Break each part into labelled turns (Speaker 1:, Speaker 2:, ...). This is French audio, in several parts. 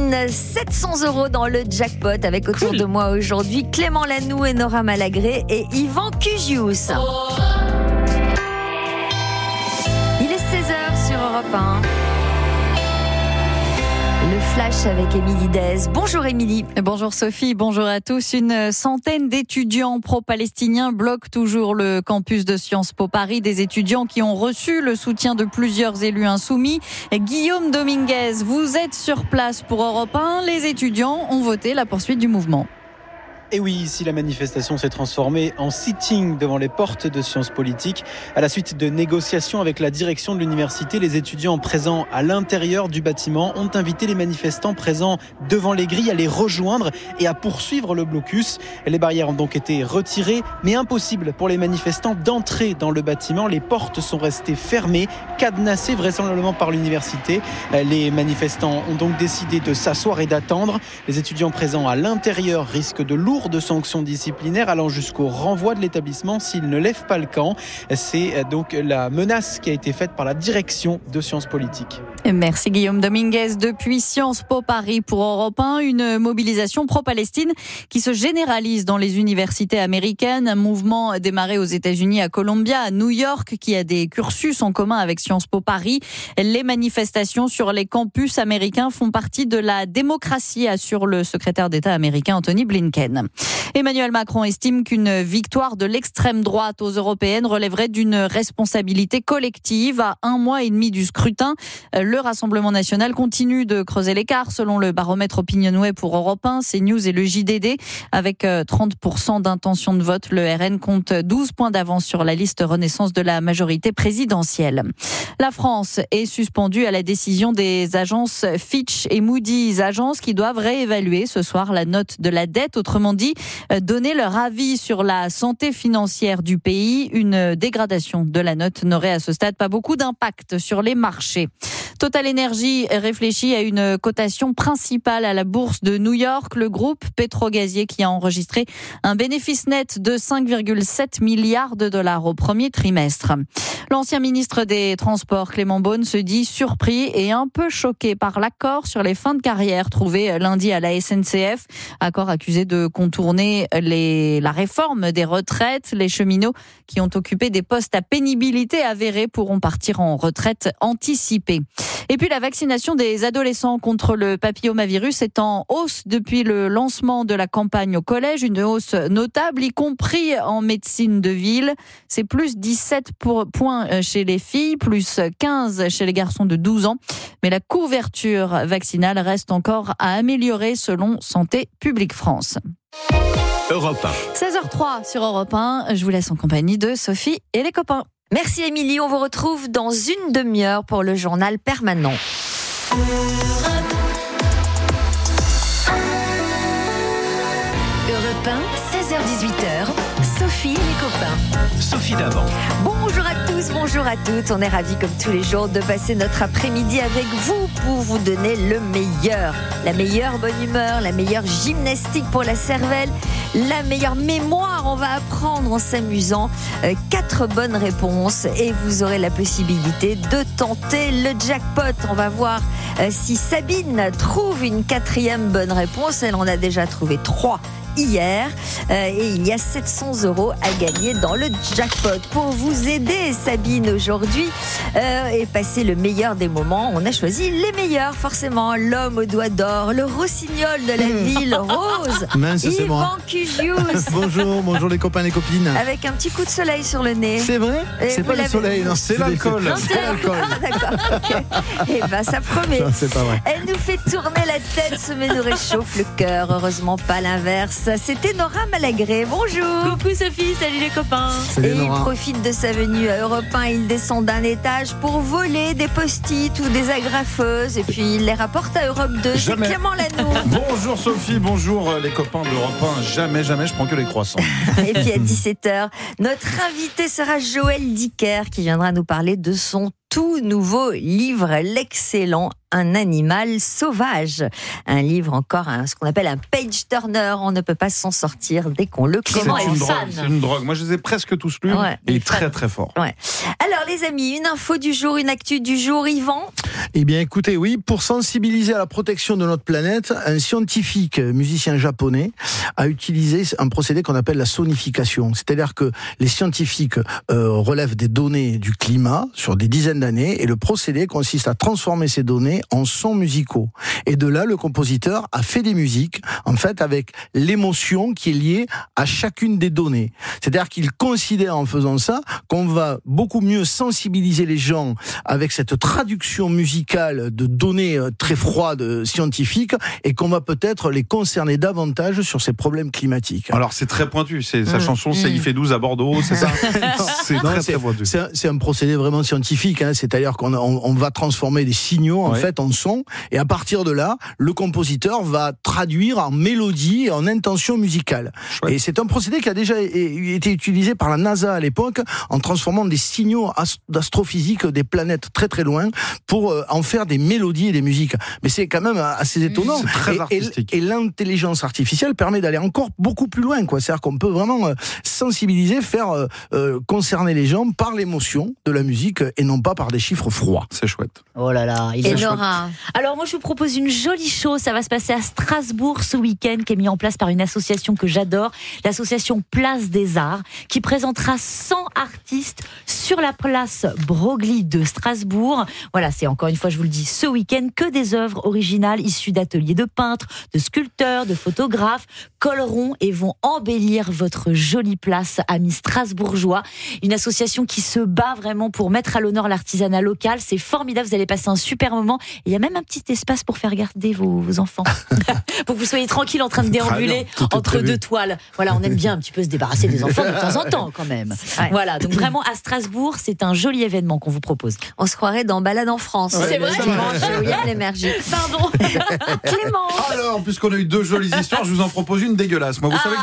Speaker 1: Sabine, 700 € dans le jackpot avec autour de moi aujourd'hui Clément Lanoux et Nora Malagré et Yvan Cugius. Il est 16h sur Europe 1. Le flash avec Émilie Dez. Bonjour Émilie.
Speaker 2: Bonjour Sophie, bonjour à tous. Une centaine d'étudiants pro-palestiniens bloquent toujours le campus de Sciences Po Paris. Des étudiants qui ont reçu le soutien de plusieurs élus insoumis. Guillaume Dominguez, vous êtes sur place pour Europe 1. Les étudiants ont voté la poursuite du mouvement.
Speaker 3: Et oui, ici la manifestation s'est transformée en sitting devant les portes de Sciences Politiques. À la suite de négociations avec la direction de l'université, les étudiants présents à l'intérieur du bâtiment ont invité les manifestants présents devant les grilles à les rejoindre et à poursuivre le blocus. Les barrières ont donc été retirées, mais impossible pour les manifestants d'entrer dans le bâtiment. Les portes sont restées fermées, cadenassées vraisemblablement par l'université. Les manifestants ont donc décidé de s'asseoir et d'attendre. Les étudiants présents à l'intérieur risquent de lourdes sanctions disciplinaires allant jusqu'au renvoi de l'établissement s'ils ne lèvent pas le camp. C'est donc la menace qui a été faite par la direction de Sciences Politiques.
Speaker 2: Merci Guillaume Dominguez. Depuis Sciences Po Paris pour Europe 1, une mobilisation pro-Palestine qui se généralise dans les universités américaines. Un mouvement démarré aux États-Unis, à Columbia, à New York, qui a des cursus en commun avec Sciences Po Paris. Les manifestations sur les campus américains font partie de la démocratie, assure le secrétaire d'État américain Anthony Blinken. Emmanuel Macron estime qu'une victoire de l'extrême droite aux européennes relèverait d'une responsabilité collective. À 1 mois et demi du scrutin, le Rassemblement national continue de creuser l'écart selon le baromètre Opinionway pour Europe 1, CNews et le JDD. Avec 30% d'intention de vote, le RN compte 12 points d'avance sur la liste Renaissance de la majorité présidentielle. La France est suspendue à la décision des agences Fitch et Moody's, agences qui doivent réévaluer ce soir la note de la dette, autrement dit, donner leur avis sur la santé financière du pays. Une dégradation de la note n'aurait à ce stade pas beaucoup d'impact sur les marchés. Total Energy réfléchit à une cotation principale à la bourse de New York. Le groupe pétro-gazier qui a enregistré un bénéfice net de 5,7 milliards de dollars au premier trimestre. L'ancien ministre des Transports, Clément Beaune, se dit surpris et un peu choqué par l'accord sur les fins de carrière trouvé lundi à la SNCF. Accord accusé de contourner la réforme des retraites. Les cheminots qui ont occupé des postes à pénibilité avérée pourront partir en retraite anticipée. Et puis la vaccination des adolescents contre le papillomavirus est en hausse depuis le lancement de la campagne au collège. Une hausse notable, y compris en médecine de ville. C'est plus 17 points chez les filles, plus 15 chez les garçons de 12 ans. Mais la couverture vaccinale reste encore à améliorer selon Santé publique France.
Speaker 4: Europe 1.
Speaker 2: 16h03 sur Europe 1. Je vous laisse en compagnie de Sophie et les copains.
Speaker 1: Merci Émilie, on vous retrouve dans une demi-heure pour le journal permanent. Europe 1, 16h-18h, Sophie et les copains.
Speaker 4: Sophie Davant.
Speaker 1: Bonjour à tous, bonjour à toutes. On est ravis comme tous les jours de passer notre après-midi avec vous pour vous donner le meilleur. La meilleure bonne humeur, la meilleure gymnastique pour la cervelle, la meilleure mémoire. On va apprendre en s'amusant. 4 bonnes réponses et vous aurez la possibilité de tenter le jackpot. On va voir si Sabine trouve une 4e bonne réponse. Elle en a déjà trouvé 3 hier et il y a 700 € à gagner dans le jackpot. Pour vous aider Sabine aujourd'hui et passer le meilleur des moments, on a choisi les meilleurs forcément. L'homme aux doigts d'or, le rossignol de la ville rose,
Speaker 5: Mince, c'est
Speaker 1: Yvan
Speaker 5: moi.
Speaker 1: Cugius.
Speaker 5: Bonjour les copains et les copines.
Speaker 1: Avec un petit coup de soleil sur le nez.
Speaker 5: C'est vrai ? C'est pas le soleil, non, c'est l'alcool.
Speaker 1: Non, c'est l'alcool. Ah, d'accord. Okay. Eh ben, ça promet.
Speaker 5: Non, c'est pas vrai.
Speaker 1: Elle nous fait tourner la tête, mais nous réchauffe le cœur. Heureusement pas l'inverse. C'était Nora Malagré. Bonjour.
Speaker 6: Coucou Sophie, salut les copains.
Speaker 5: Salut
Speaker 1: Et il
Speaker 5: Nora.
Speaker 1: profite de sa venue à Europe 1. Il descend d'un étage pour voler des post-it ou des agrafeuses. Et puis il les rapporte à Europe 2.
Speaker 7: Jamais.
Speaker 1: C'est Clément Lanoux.
Speaker 7: Bonjour Sophie, bonjour les copains d'Europe 1. Jamais je prends que les croissants.
Speaker 1: Et puis à 17h, notre invité sera Joël Dicker qui viendra nous parler de son tout nouveau livre, l'excellent Un animal sauvage. Un livre encore, ce qu'on appelle un page-turner. On ne peut pas s'en sortir dès qu'on le
Speaker 2: Clément
Speaker 1: commence.
Speaker 7: C'est une drogue. Moi, je les ai presque tous lus.
Speaker 1: Ouais,
Speaker 7: et il est très, très fort.
Speaker 1: Ouais. Alors, les amis, une info du jour, une actu du jour, Yvan.
Speaker 5: Eh bien, écoutez, oui, pour sensibiliser à la protection de notre planète, un scientifique musicien japonais a utilisé un procédé qu'on appelle la sonification. C'est-à-dire que les scientifiques relèvent des données du climat sur des dizaines d'années et le procédé consiste à transformer ces données en sons musicaux. Et de là, le compositeur a fait des musiques, en fait, avec l'émotion qui est liée à chacune des données. C'est-à-dire qu'il considère en faisant ça qu'on va beaucoup mieux sensibiliser les gens avec cette traduction musicale de données très froides scientifiques et qu'on va peut-être les concerner davantage sur ces problèmes climatiques.
Speaker 7: Alors, c'est très pointu. Sa chanson, c'est Il fait 12 à Bordeaux, c'est ça? C'est très pointu.
Speaker 5: C'est un procédé vraiment scientifique, hein. C'est-à-dire qu'on va transformer des signaux, en fait, en son, et à partir de là, le compositeur va traduire en mélodie et en intention musicale. Chouette. Et c'est un procédé qui a déjà été utilisé par la NASA à l'époque, en transformant des signaux d'astrophysique des planètes très très loin, pour en faire des mélodies et des musiques. Mais c'est quand même assez étonnant.
Speaker 7: C'est très artistique.
Speaker 5: Et l'intelligence artificielle permet d'aller encore beaucoup plus loin, quoi. C'est-à-dire qu'on peut vraiment sensibiliser, faire concerner les gens par l'émotion de la musique et non pas par des chiffres froids.
Speaker 7: C'est chouette.
Speaker 2: Oh là là,
Speaker 1: Et Nora.
Speaker 2: Alors moi je vous propose une jolie chose, ça va se passer à Strasbourg ce week-end, qui est mis en place par une association que j'adore, l'association Place des Arts, qui présentera 100 artistes sur la place Broglie de Strasbourg. Voilà, c'est encore une fois, je vous le dis, ce week-end, que des œuvres originales issues d'ateliers de peintres, de sculpteurs, de photographes, colleront et vont embellir votre jolie place, amis strasbourgeois. Une association qui se bat vraiment pour mettre à l'honneur l'artisanat local. C'est formidable, vous allez passer un super moment. Et il y a même un petit espace pour faire garder vos enfants. Pour que vous soyez tranquille en train de déambuler entre deux toiles. Voilà, on aime bien un petit peu se débarrasser des enfants de temps en temps quand même. Ouais. Voilà, donc vraiment à Strasbourg, c'est un joli événement qu'on vous propose.
Speaker 1: On se croirait dans Balade en France.
Speaker 2: Ouais, c'est vrai.
Speaker 1: Dimanche, William Lémergie.
Speaker 2: Pardon. Clément.
Speaker 7: Alors, puisqu'on a eu deux jolies histoires, je vous en propose une dégueulasse. Moi, vous savez que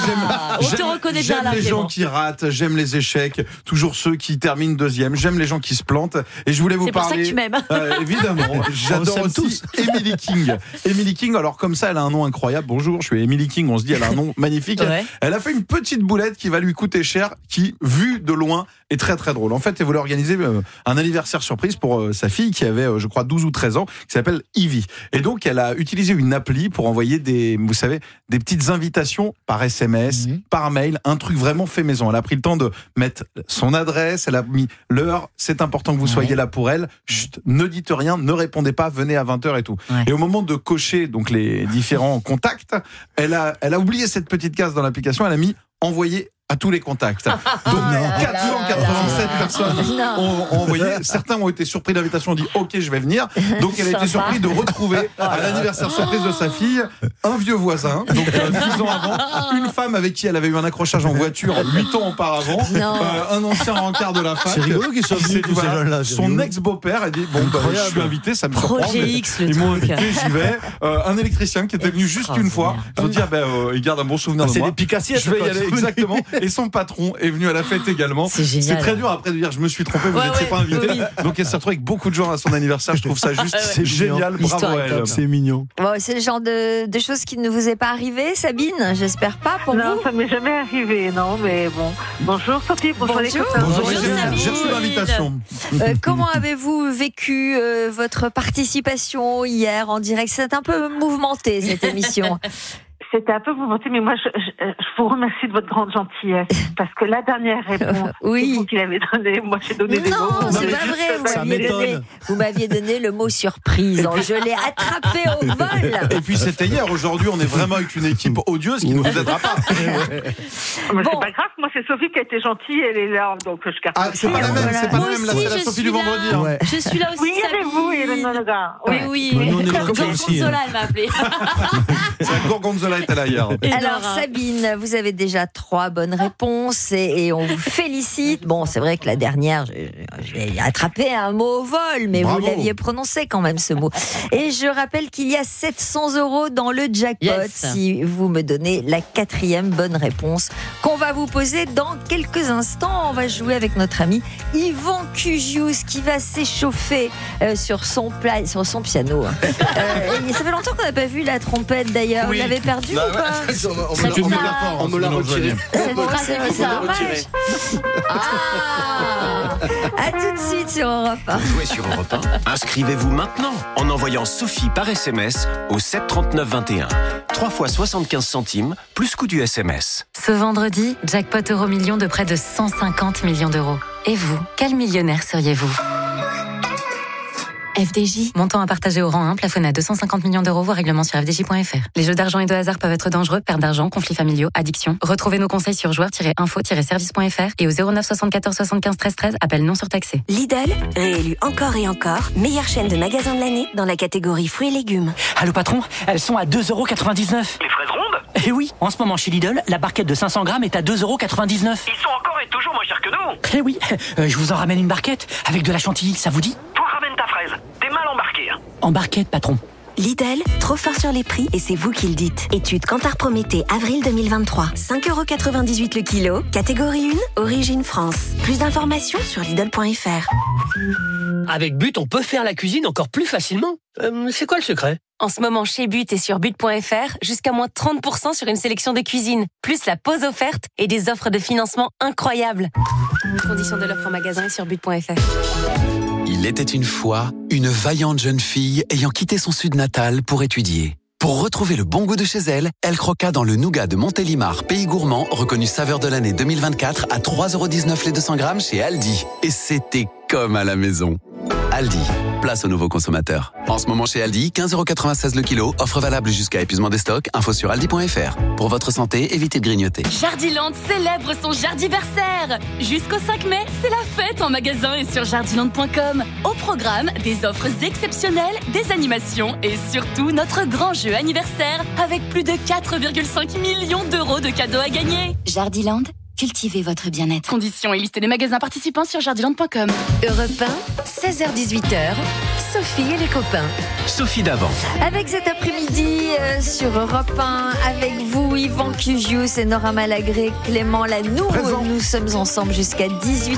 Speaker 7: j'aime les gens qui ratent, j'aime les échecs, toujours ceux qui terminent deuxième, j'aime les gens qui se plantent. Et je voulais vous parler.
Speaker 2: C'est pour ça que tu m'aimes.
Speaker 7: Évidemment, j'adore aussi Emily King. Emily King, alors comme ça, elle a un nom incroyable. Bonjour, je suis Emily King, on se dit, elle a un nom magnifique. Ouais. Elle a fait une petite boulette qui va lui coûter cher, qui, vue de loin, est très très drôle. En fait, elle voulait organiser un anniversaire surprise pour sa fille qui avait, je crois, 12 ou 13 ans, qui s'appelle Ivy. Et donc, elle a utilisé une appli pour envoyer des petites invitations par SMS, par mail, un truc vraiment fait maison. Elle a pris le temps de mettre son adresse, elle a mis l'heure, c'est important que vous soyez là pour elle. Chut, ne dites rien, ne répondez pas, venez à 20h et tout. Ouais. Et au moment de cocher donc les différents contacts, elle a oublié cette petite case dans l'application, elle a mis envoyer à tous les contacts. Donc 487 personnes ont envoyé. Certains ont été surpris de l'invitation, ont dit ok, je vais venir. Donc elle a été surprise de retrouver à l'anniversaire surprise de sa fille un vieux voisin, donc 10 ans avant, une femme avec qui elle avait eu un accrochage en voiture 8 ans auparavant, un ancien rencard de la fac.
Speaker 5: C'est rigolo qu'ils soient venus tous ces gens-là.
Speaker 7: Son ex-beau-père a dit bon, je suis invité, ça me surprend.
Speaker 2: Projet X, le
Speaker 7: ils m'ont invité, j'y vais. Un électricien qui était venu juste une fois. Ils ont dit il garde un bon souvenir de moi.
Speaker 5: C'est des Picassiers.
Speaker 7: Je vais y aller exactement. Et son patron est venu à la fête également. C'est très dur après de dire je me suis trompé, vous n'étiez pas invité. Oui. Donc elle s'est retrouvée avec beaucoup de gens à son anniversaire. Je trouve ça juste c'est génial. Bravo à elle.
Speaker 5: C'est mignon.
Speaker 1: Bon, c'est le genre de choses qui ne vous est pas arrivé, Sabine. J'espère pas pour vous.
Speaker 6: Non, ça m'est jamais arrivé, non. Mais bon. Bonjour Sophie, bonjour les copains.
Speaker 7: Bonjour, j'ai reçu l'invitation.
Speaker 1: Comment avez-vous vécu votre participation hier en direct? C'est un peu mouvementé cette émission.
Speaker 6: C'était un peu mouvementé, mais moi, je vous remercie de votre grande gentillesse. Parce que la dernière réponse, c'est vous qui l'avez donnée. Moi, j'ai donné des mots.
Speaker 1: Non, c'est pas vrai. Vous m'aviez donné le mot surprise. Je l'ai attrapé au vol.
Speaker 7: Et puis, c'était hier. Aujourd'hui, on est vraiment avec une équipe odieuse qui ne vous aidera pas.
Speaker 6: Mais c'est pas grave. Moi, c'est Sophie qui a été gentille. Elle est là. Donc, je garde.
Speaker 7: Ah, c'est pas la même. C'est pas la même. Là, c'est la Sophie du vendredi.
Speaker 2: Je suis là aussi.
Speaker 6: Oui, il y avait vous, Irène Nonaga.
Speaker 2: Oui. Gorgonzola, elle m'a appelé.
Speaker 7: C'est la Gorgonzola déjà été là hier.
Speaker 1: Alors Sabine, vous avez déjà 3 bonnes réponses et on vous félicite. Bon, c'est vrai que la dernière, j'ai attrapé un mot au vol, mais
Speaker 7: Bravo.
Speaker 1: vous l'aviez prononcé quand même ce mot. Et je rappelle qu'il y a 700 € dans le jackpot si vous me donnez la 4e bonne réponse qu'on va vous poser dans quelques instants. On va jouer avec notre ami Yvan Cugius qui va s'échauffer sur son piano. Ça fait longtemps qu'on n'a pas vu la trompette d'ailleurs. Vous l'avez perdue ou pas?
Speaker 5: On me l'a retiré.
Speaker 1: C'est dommage. À tout de suite sur Europe 1.
Speaker 4: Jouez sur Europe 1. Inscrivez-vous maintenant en envoyant Sophie par SMS au 7 39 21. 3 fois 75 centimes, plus coût du SMS.
Speaker 8: Ce vendredi, jackpot Euromillions de près de 150 millions d'euros. Et vous, quel millionnaire seriez-vous ? FDJ, montant à partager au rang 1, plafonné à 250 millions d'euros, voire règlement sur fdj.fr. Les jeux d'argent et de hasard peuvent être dangereux, perte d'argent, conflits familiaux, addiction. Retrouvez nos conseils sur joueurs-info-service.fr et au 09 74 75 13 13, appel non surtaxé.
Speaker 9: Lidl, réélu encore et encore, meilleure chaîne de magasins de l'année dans la catégorie fruits et légumes.
Speaker 10: Allô patron, elles sont à 2,99 €.
Speaker 11: Les fraises rondes ?
Speaker 10: Eh oui, en ce moment chez Lidl, la barquette de 500 grammes est à 2,99 €.
Speaker 11: Ils sont encore et toujours moins chers que nous.
Speaker 10: Eh oui, je vous en ramène une barquette avec de la chantilly, ça vous dit ?
Speaker 11: Toi ramène ta fraise, t'es mal embarqué.
Speaker 10: En barquette, patron.
Speaker 9: Lidl, trop fort sur les prix et c'est vous qui le dites. Étude Kantar Prométhée, avril 2023. 5,98 € le kilo, catégorie 1, origine France. Plus d'informations sur Lidl.fr.
Speaker 10: Avec But, on peut faire la cuisine encore plus facilement. C'est quoi le secret ?
Speaker 8: En ce moment, chez But et sur but.fr, jusqu'à moins 30% sur une sélection de cuisine, plus la pause offerte et des offres de financement incroyables. Conditions de l'offre en magasin et sur but.fr.
Speaker 12: Il était une fois une vaillante jeune fille ayant quitté son sud natal pour étudier. Pour retrouver le bon goût de chez elle, elle croqua dans le nougat de Montélimar, pays gourmand, reconnu saveur de l'année 2024 à 3,19 € les 200 grammes chez Aldi. Et c'était comme à la maison. Aldi, place aux nouveaux consommateurs. En ce moment chez Aldi, 15,96 € le kilo, offre valable jusqu'à épuisement des stocks, info sur aldi.fr. Pour votre santé, évitez de grignoter.
Speaker 13: Jardiland célèbre son jardiversaire. Jusqu'au 5 mai, c'est la fête en magasin et sur jardiland.com. Au programme, des offres exceptionnelles, des animations et surtout notre grand jeu anniversaire avec plus de 4,5 millions d'euros de cadeaux à gagner.
Speaker 9: Jardiland, cultivez votre bien-être.
Speaker 13: Conditions et liste des magasins participants sur jardiland.com.
Speaker 9: Europe 1, 16h-18h, Sophie et les copains.
Speaker 4: Sophie d'avant.
Speaker 1: Avec cet après-midi sur Europe 1, avec vous Yvan Cugius et Nora Malagré, Clément Lanoux. Nous sommes ensemble jusqu'à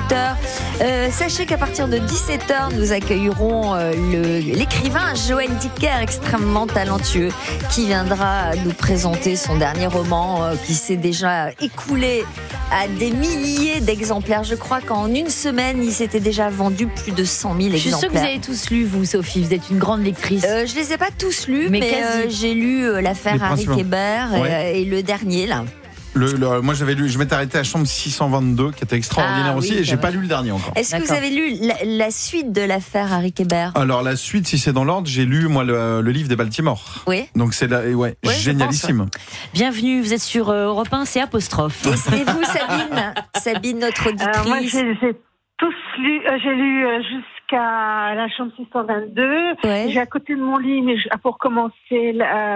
Speaker 1: 18h. Sachez qu'à partir de 17h, nous accueillerons l'écrivain Joël Dicker, extrêmement talentueux, qui viendra nous présenter son dernier roman qui s'est déjà écoulé à des milliers d'exemplaires. Je crois qu'en une semaine, il s'était déjà vendu plus de 100 000 exemplaires.
Speaker 2: Je suis sûre que vous avez tous lu, vous, Sophie. Vous êtes une grande lectrice.
Speaker 1: Je les ai pas tous lus, mais j'ai lu l'affaire Harry Kéber et le dernier, là.
Speaker 7: Moi j'avais lu, je m'étais arrêté à Chambre 622 qui était extraordinaire aussi et j'ai pas lu le dernier encore.
Speaker 1: Est-ce que vous avez lu la suite de l'affaire Harry Kéber?
Speaker 7: Alors la suite, si c'est dans l'ordre, j'ai lu moi le livre des Baltimore.
Speaker 1: Oui.
Speaker 7: Donc c'est génialissime.
Speaker 2: Bienvenue, vous êtes sur Europe 1, c'est apostrophe.
Speaker 1: Et vous Sabine, notre auditrice?
Speaker 6: Moi j'ai tous lu, j'ai lu jusqu'à la Chambre 622.
Speaker 1: Ouais.
Speaker 6: J'ai à côté de mon lit, mais pour commencer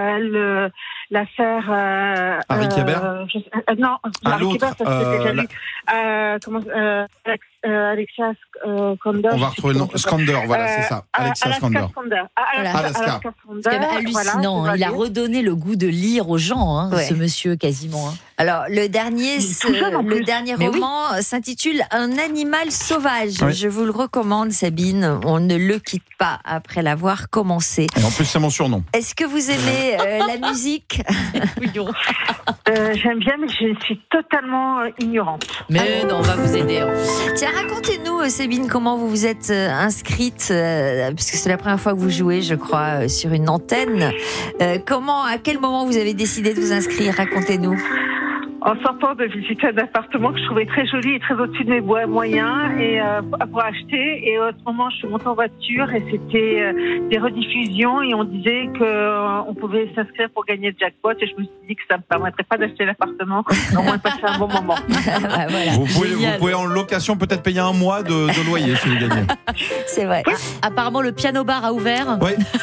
Speaker 6: l'affaire
Speaker 7: Harry Kéber.
Speaker 6: Non, Harry Kéber, ça c'était déjà lu. Alexia Skander.
Speaker 7: On va retrouver Skander, voilà, c'est ça. Alexia Skander.
Speaker 2: C'est quand même hallucinant. Voilà, il a redonné le goût de lire aux gens, ce monsieur, quasiment.
Speaker 1: Alors, le dernier roman s'intitule Un animal sauvage. Oui. Je vous le recommande, Sabine. On ne le quitte pas après l'avoir commencé.
Speaker 7: Et en plus, c'est mon surnom.
Speaker 1: Est-ce que vous aimez la musique?
Speaker 6: J'aime bien, mais je suis totalement ignorante.
Speaker 2: Mais non, on va vous aider.
Speaker 1: Tiens, racontez-nous, Sabine, comment vous vous êtes inscrite, puisque c'est la première fois que vous jouez, je crois, sur une antenne. À quel moment vous avez décidé de vous inscrire? Racontez-nous.
Speaker 6: En sortant de visiter un appartement que je trouvais très joli et très au-dessus de mes moyens et pour acheter. Et à ce moment, je suis montée en voiture et c'était des rediffusions et on disait qu'on pouvait s'inscrire pour gagner le jackpot. Et je me suis dit que ça ne me permettrait pas d'acheter l'appartement, au moins de passer un bon moment.
Speaker 1: Voilà.
Speaker 7: Vous pouvez en location peut-être payer un mois de loyer si vous gagnez.
Speaker 1: C'est vrai.
Speaker 2: Apparemment, le piano bar a ouvert.
Speaker 7: Oui.
Speaker 2: Il y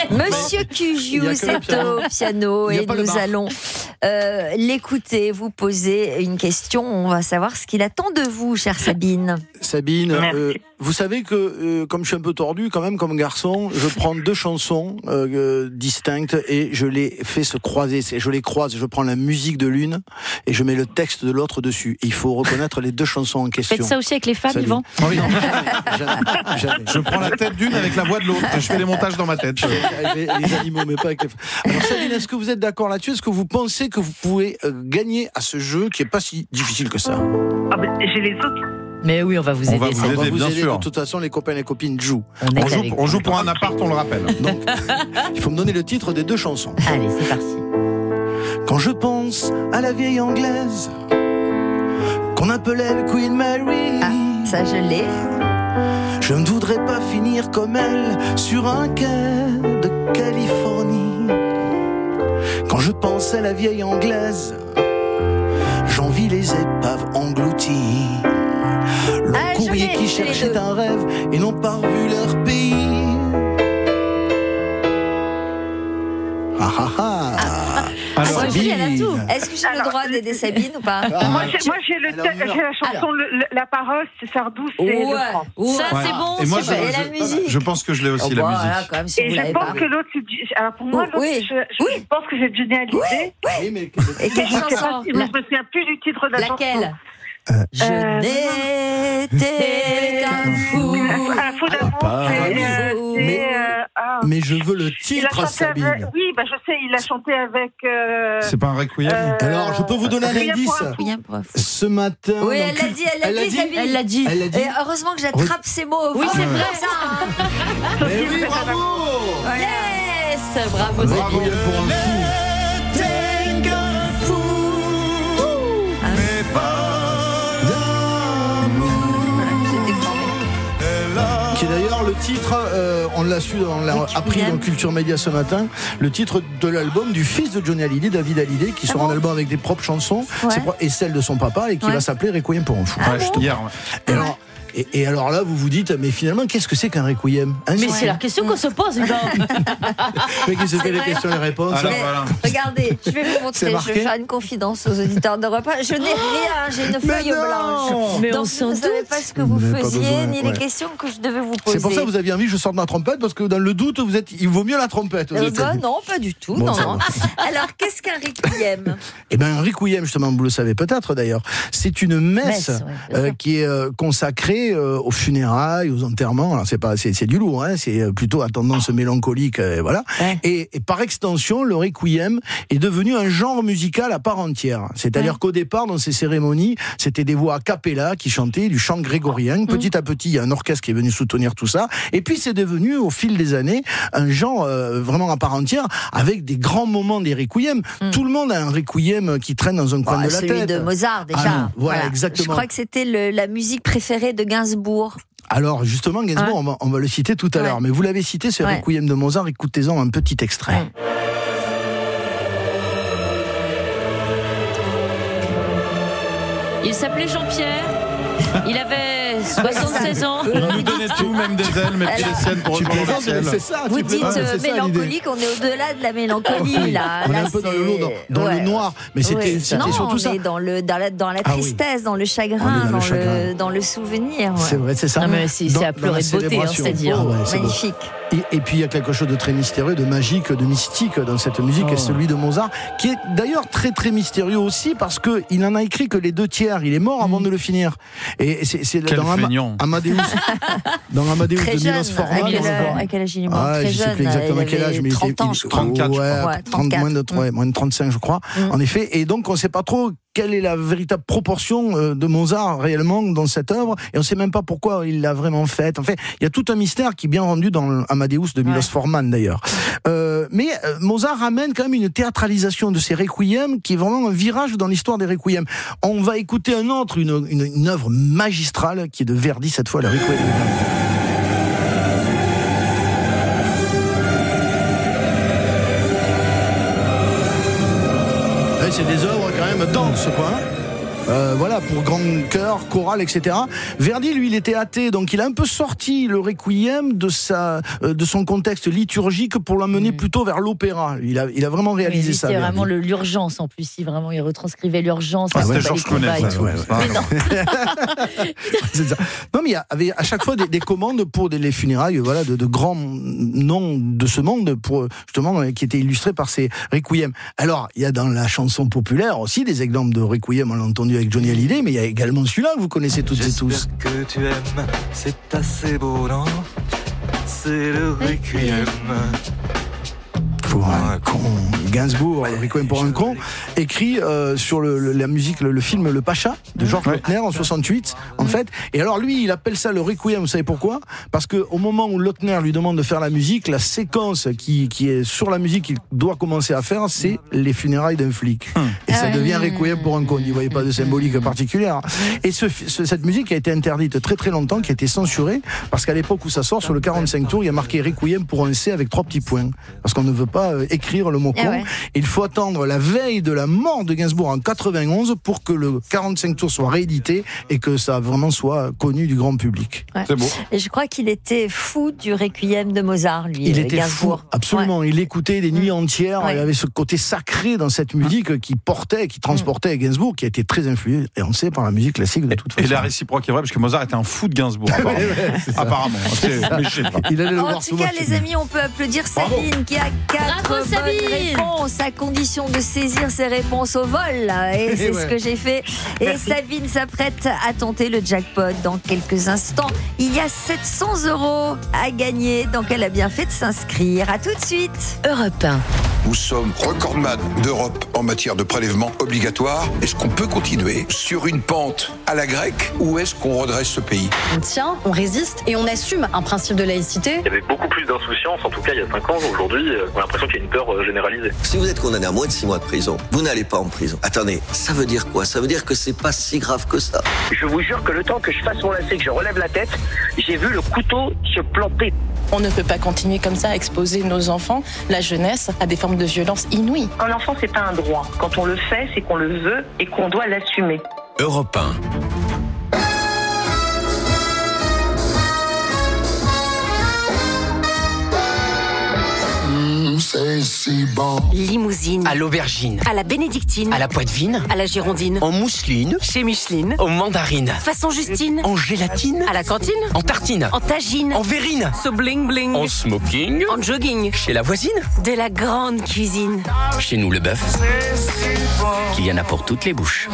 Speaker 1: Monsieur Cugiu, c'est au piano et nous allons l'écouter, vous poser une question. On va savoir ce qu'il attend de vous, chère Sabine.
Speaker 5: Sabine, vous savez que comme je suis un peu tordu quand même comme garçon, je prends 2 chansons distinctes et je les fais se croiser. Je les croise, je prends la musique de l'une et je mets le texte de l'autre dessus. Et il faut reconnaître les 2 chansons en question.
Speaker 2: Faites ça aussi avec les femmes, Yvan.
Speaker 7: Oh oui, jamais. Je prends la tête d'une avec la voix de l'autre. Je fais les montages dans ma tête.
Speaker 5: Les animaux, mais pas avec les femmes. Alors Sabine, est-ce que vous êtes d'accord là-dessus? Est-ce que vous pensez que vous pouvez gagner à ce jeu qui est pas si difficile que ça?
Speaker 6: J'ai les autres.
Speaker 2: Mais oui, on va vous aider.
Speaker 7: On va vous aider, bien sûr.
Speaker 5: De toute façon, les copains et les copines jouent.
Speaker 7: On joue pour un appart, on le rappelle.
Speaker 5: Donc, il faut me donner le titre des 2 chansons.
Speaker 2: Allez, c'est parti.
Speaker 5: Quand je pense à la vieille anglaise qu'on appelait le Queen Mary,
Speaker 1: ça je l'ai.
Speaker 5: Je ne voudrais pas finir comme elle sur un quai de Californie. Quand je pense à la vieille anglaise, j'envie les épaves englouties. Le courrier qui cherchait un rêve et n'ont pas revu leur pays.
Speaker 1: Alors, Sabine, elle a tout. Est-ce que j'ai le droit d'aider Sabine ou pas?
Speaker 6: Moi j'ai la chanson, la parole, c'est Sardou, c'est le France.
Speaker 2: Ça c'est bon.
Speaker 7: Et moi,
Speaker 1: et la musique.
Speaker 7: je pense que je l'ai aussi, la musique.
Speaker 1: Quand même, si
Speaker 6: et
Speaker 1: vous
Speaker 6: je pense
Speaker 1: pas.
Speaker 6: que l'autre, alors pour moi, je pense que j'ai Johnny Hallyday.
Speaker 1: Et quelle chanson?
Speaker 6: Je me souviens plus du titre de la chanson.
Speaker 1: Laquelle? Je n'étais qu'un fou.
Speaker 6: Un fou d'amour.
Speaker 5: Mais je veux le titre, Sabine.
Speaker 6: Oui, je sais, il a chanté avec.
Speaker 7: C'est pas un requiem.
Speaker 5: Alors, je peux vous donner un indice. Ce matin.
Speaker 1: Oui, elle l'a dit, Sabine. Elle l'a dit. Et heureusement que j'attrape ces mots.
Speaker 2: Oui, c'est vrai.
Speaker 1: Ça.
Speaker 5: Mais oui, bravo.
Speaker 1: Yes, bravo, Sabine.
Speaker 5: Pour un fou. Qui est d'ailleurs le titre, on l'a appris dans Culture Média ce matin, le titre de l'album du fils de Johnny Hallyday, David Hallyday, qui sera un album avec des propres chansons et celle de son papa et qui va s'appeler Requiem pour un fou. Et alors là, vous vous dites, mais finalement, qu'est-ce que c'est qu'un requiem?
Speaker 2: Mais c'est la question qu'on se pose, Yvan.
Speaker 5: Mais qui se fait les questions et les réponses.
Speaker 7: Alors, voilà.
Speaker 1: Regardez, je vais vous montrer, je vais faire une confidence aux auditeurs de repas. Je n'ai rien, j'ai une feuille blanche.
Speaker 2: Mais
Speaker 1: donc, je ne savais pas ce que vous faisiez, ni les
Speaker 5: ouais.
Speaker 1: questions que je devais vous poser.
Speaker 5: C'est pour ça que vous aviez envie que je sorte ma trompette, parce que dans le doute, il vaut mieux la trompette.
Speaker 1: Non, pas du tout.
Speaker 5: Bon,
Speaker 1: non. Alors, qu'est-ce qu'un requiem?
Speaker 5: Eh bien, un requiem, justement, vous le savez peut-être d'ailleurs, c'est une messe qui est consacrée aux funérailles, aux enterrements. Alors c'est du lourd, hein, c'est plutôt à tendance mélancolique, voilà. Ouais. Et par extension, le requiem est devenu un genre musical à part entière. C'est-à-dire qu'au départ, dans ces cérémonies, c'était des voix a cappella qui chantaient du chant grégorien. Petit à petit, il y a un orchestre qui est venu soutenir tout ça. Et puis c'est devenu, au fil des années, un genre vraiment à part entière, avec des grands moments des requiem. Tout le monde a un requiem qui traîne dans un coin de la tête.
Speaker 1: Celui de Mozart, déjà.
Speaker 5: Voilà, exactement.
Speaker 1: Je crois que c'était la musique préférée de Gainsbourg.
Speaker 5: Alors justement, Gainsbourg, on va le citer tout à l'heure, mais vous l'avez cité, ce requiem de Mozart, écoutez-en un petit extrait.
Speaker 2: Il s'appelait Jean-Pierre, il avait 76 ans.
Speaker 7: On lui donnait tout, même des ailes, mais puis les siennes pour rejoindre le ciel.
Speaker 1: Vous dites mélancolique, on est au-delà de la mélancolie, là.
Speaker 5: On est un peu dans le lourd, dans le noir, mais c'était surtout ça.
Speaker 1: On est dans la tristesse, dans le chagrin, dans le souvenir.
Speaker 5: C'est vrai, c'est ça.
Speaker 2: Non, mais c'est à pleurer de beauté, c'est-à-dire.
Speaker 1: Magnifique.
Speaker 5: Et puis il y a quelque chose de très mystérieux, de magique, de mystique dans cette musique, et celui de Mozart, qui est d'ailleurs très très mystérieux aussi, parce qu'il n'en a écrit que les 2/3. Il est mort avant de le finir. Et c'est dans Amadeus. Dans Amadeus de Milos Forman.
Speaker 1: À quel âge il est mort?
Speaker 5: Je ne sais plus exactement quel âge, mais
Speaker 1: 30 ans, je crois.
Speaker 7: 34,
Speaker 5: moins de 35, je crois. En effet, et donc on ne sait pas trop quelle est la véritable proportion de Mozart réellement dans cette œuvre, et on ne sait même pas pourquoi il l'a vraiment faite. En fait, il y a tout un mystère qui est bien rendu dans Amadeus de Milos Forman d'ailleurs. Mais Mozart ramène quand même une théâtralisation de ses requiems qui est vraiment un virage dans l'histoire des requiems. On va écouter une œuvre magistrale qui est de Verdi cette fois, le requiem. C'est des œuvres quand même denses, quoi. voilà, pour grand chœur, chorale, etc. Verdi, lui, il était athée, donc il a un peu sorti le requiem de son contexte liturgique pour l'amener plutôt vers l'opéra. Il a vraiment réalisé ça.
Speaker 1: C'était vraiment l'urgence en plus, il retranscrivait l'urgence.
Speaker 7: C'était Georges Clooney.
Speaker 5: Non, mais il y avait à chaque fois des commandes pour les funérailles, voilà, de grands noms de ce monde, pour justement qui étaient illustrés par ces requiem. Alors, il y a dans la chanson populaire aussi des exemples de requiem, on l'a entendu avec Johnny Hallyday, mais il y a également celui-là que vous connaissez toutes et tous.
Speaker 14: Que tu aimes, c'est assez beau, non? C'est le requiem.
Speaker 5: Pour un con. Gainsbourg, Requiem pour un con, écrit sur la musique, le film Le Pacha de Georges Lautner en 68, en fait. Et alors lui, il appelle ça le Requiem. Vous savez pourquoi? Parce que au moment où Lautner lui demande de faire la musique, la séquence qui est sur la musique qu'il doit commencer à faire, c'est les funérailles d'un flic. Et ça devient Requiem pour un con. Il n'y voyait pas de symbolique particulière. Et cette musique a été interdite très très longtemps, qui a été censurée, parce qu'à l'époque où ça sort, sur le 45 tours, il y a marqué Requiem pour un C avec 3 petits points. Parce qu'on ne veut pas écrire le mot con. Il faut attendre la veille de la mort de Gainsbourg en 91 pour que le 45 tours soit réédité et que ça vraiment soit connu du grand public.
Speaker 1: C'est beau. Et je crois qu'il était fou du Requiem de Mozart, lui.
Speaker 5: Il était
Speaker 1: Gainsbourg.
Speaker 5: Fou, absolument. Il écoutait des nuits entières. Il avait ce côté sacré dans cette musique qui transportait Gainsbourg, qui a été très influencé par la musique classique de toute façon.
Speaker 7: Et la réciproque est vraie, parce que Mozart était un fou de Gainsbourg. Apparemment. Mais je sais pas.
Speaker 1: En tout cas, les amis, on peut applaudir Sabine qui a 4 bonnes réponses à condition de saisir ses réponses au vol. Et c'est ce que j'ai fait. Et merci. Sabine s'apprête à tenter le jackpot dans quelques instants. Il y a 700 € à gagner, donc elle a bien fait de s'inscrire. À tout de suite.
Speaker 15: Europe 1.
Speaker 16: Nous sommes recordman d'Europe en matière de prélèvement obligatoire. Est-ce qu'on peut continuer sur une pente à la grecque ou est-ce qu'on redresse ce pays?
Speaker 15: On tient, on résiste et on assume un principe de laïcité.
Speaker 11: Il y avait beaucoup plus d'insouciance, en tout cas il y a 5 ans. Aujourd'hui, on a l'impression qu'il y a une peur généralisée.
Speaker 17: Si vous êtes condamné à moins de 6 mois de prison, vous n'allez pas en prison. Attendez, ça veut dire quoi? Ça veut dire que c'est pas si grave que ça.
Speaker 11: Je vous jure que le temps que je fasse mon lacet, que je relève la tête, j'ai vu le couteau se planter.
Speaker 18: On ne peut pas continuer comme ça à exposer nos enfants, la jeunesse, à des formes de violence inouïes.
Speaker 6: Un enfant, c'est pas un droit. Quand on le fait, c'est qu'on le veut et qu'on doit l'assumer.
Speaker 4: Europe 1.
Speaker 19: C'est si bon.
Speaker 10: Limousine. À l'aubergine.
Speaker 15: À la bénédictine.
Speaker 10: À la poitvine.
Speaker 15: À la girondine.
Speaker 10: En mousseline.
Speaker 15: Chez Micheline.
Speaker 10: En mandarine.
Speaker 15: Façon Justine.
Speaker 10: En gélatine.
Speaker 15: À la cantine.
Speaker 10: En tartine.
Speaker 15: En tagine.
Speaker 10: En verrine.
Speaker 15: So bling bling.
Speaker 10: En smoking.
Speaker 15: En jogging.
Speaker 10: Chez la voisine.
Speaker 15: De la grande cuisine.
Speaker 10: Chez nous, le bœuf. Qu'il y en a pour toutes les bouches.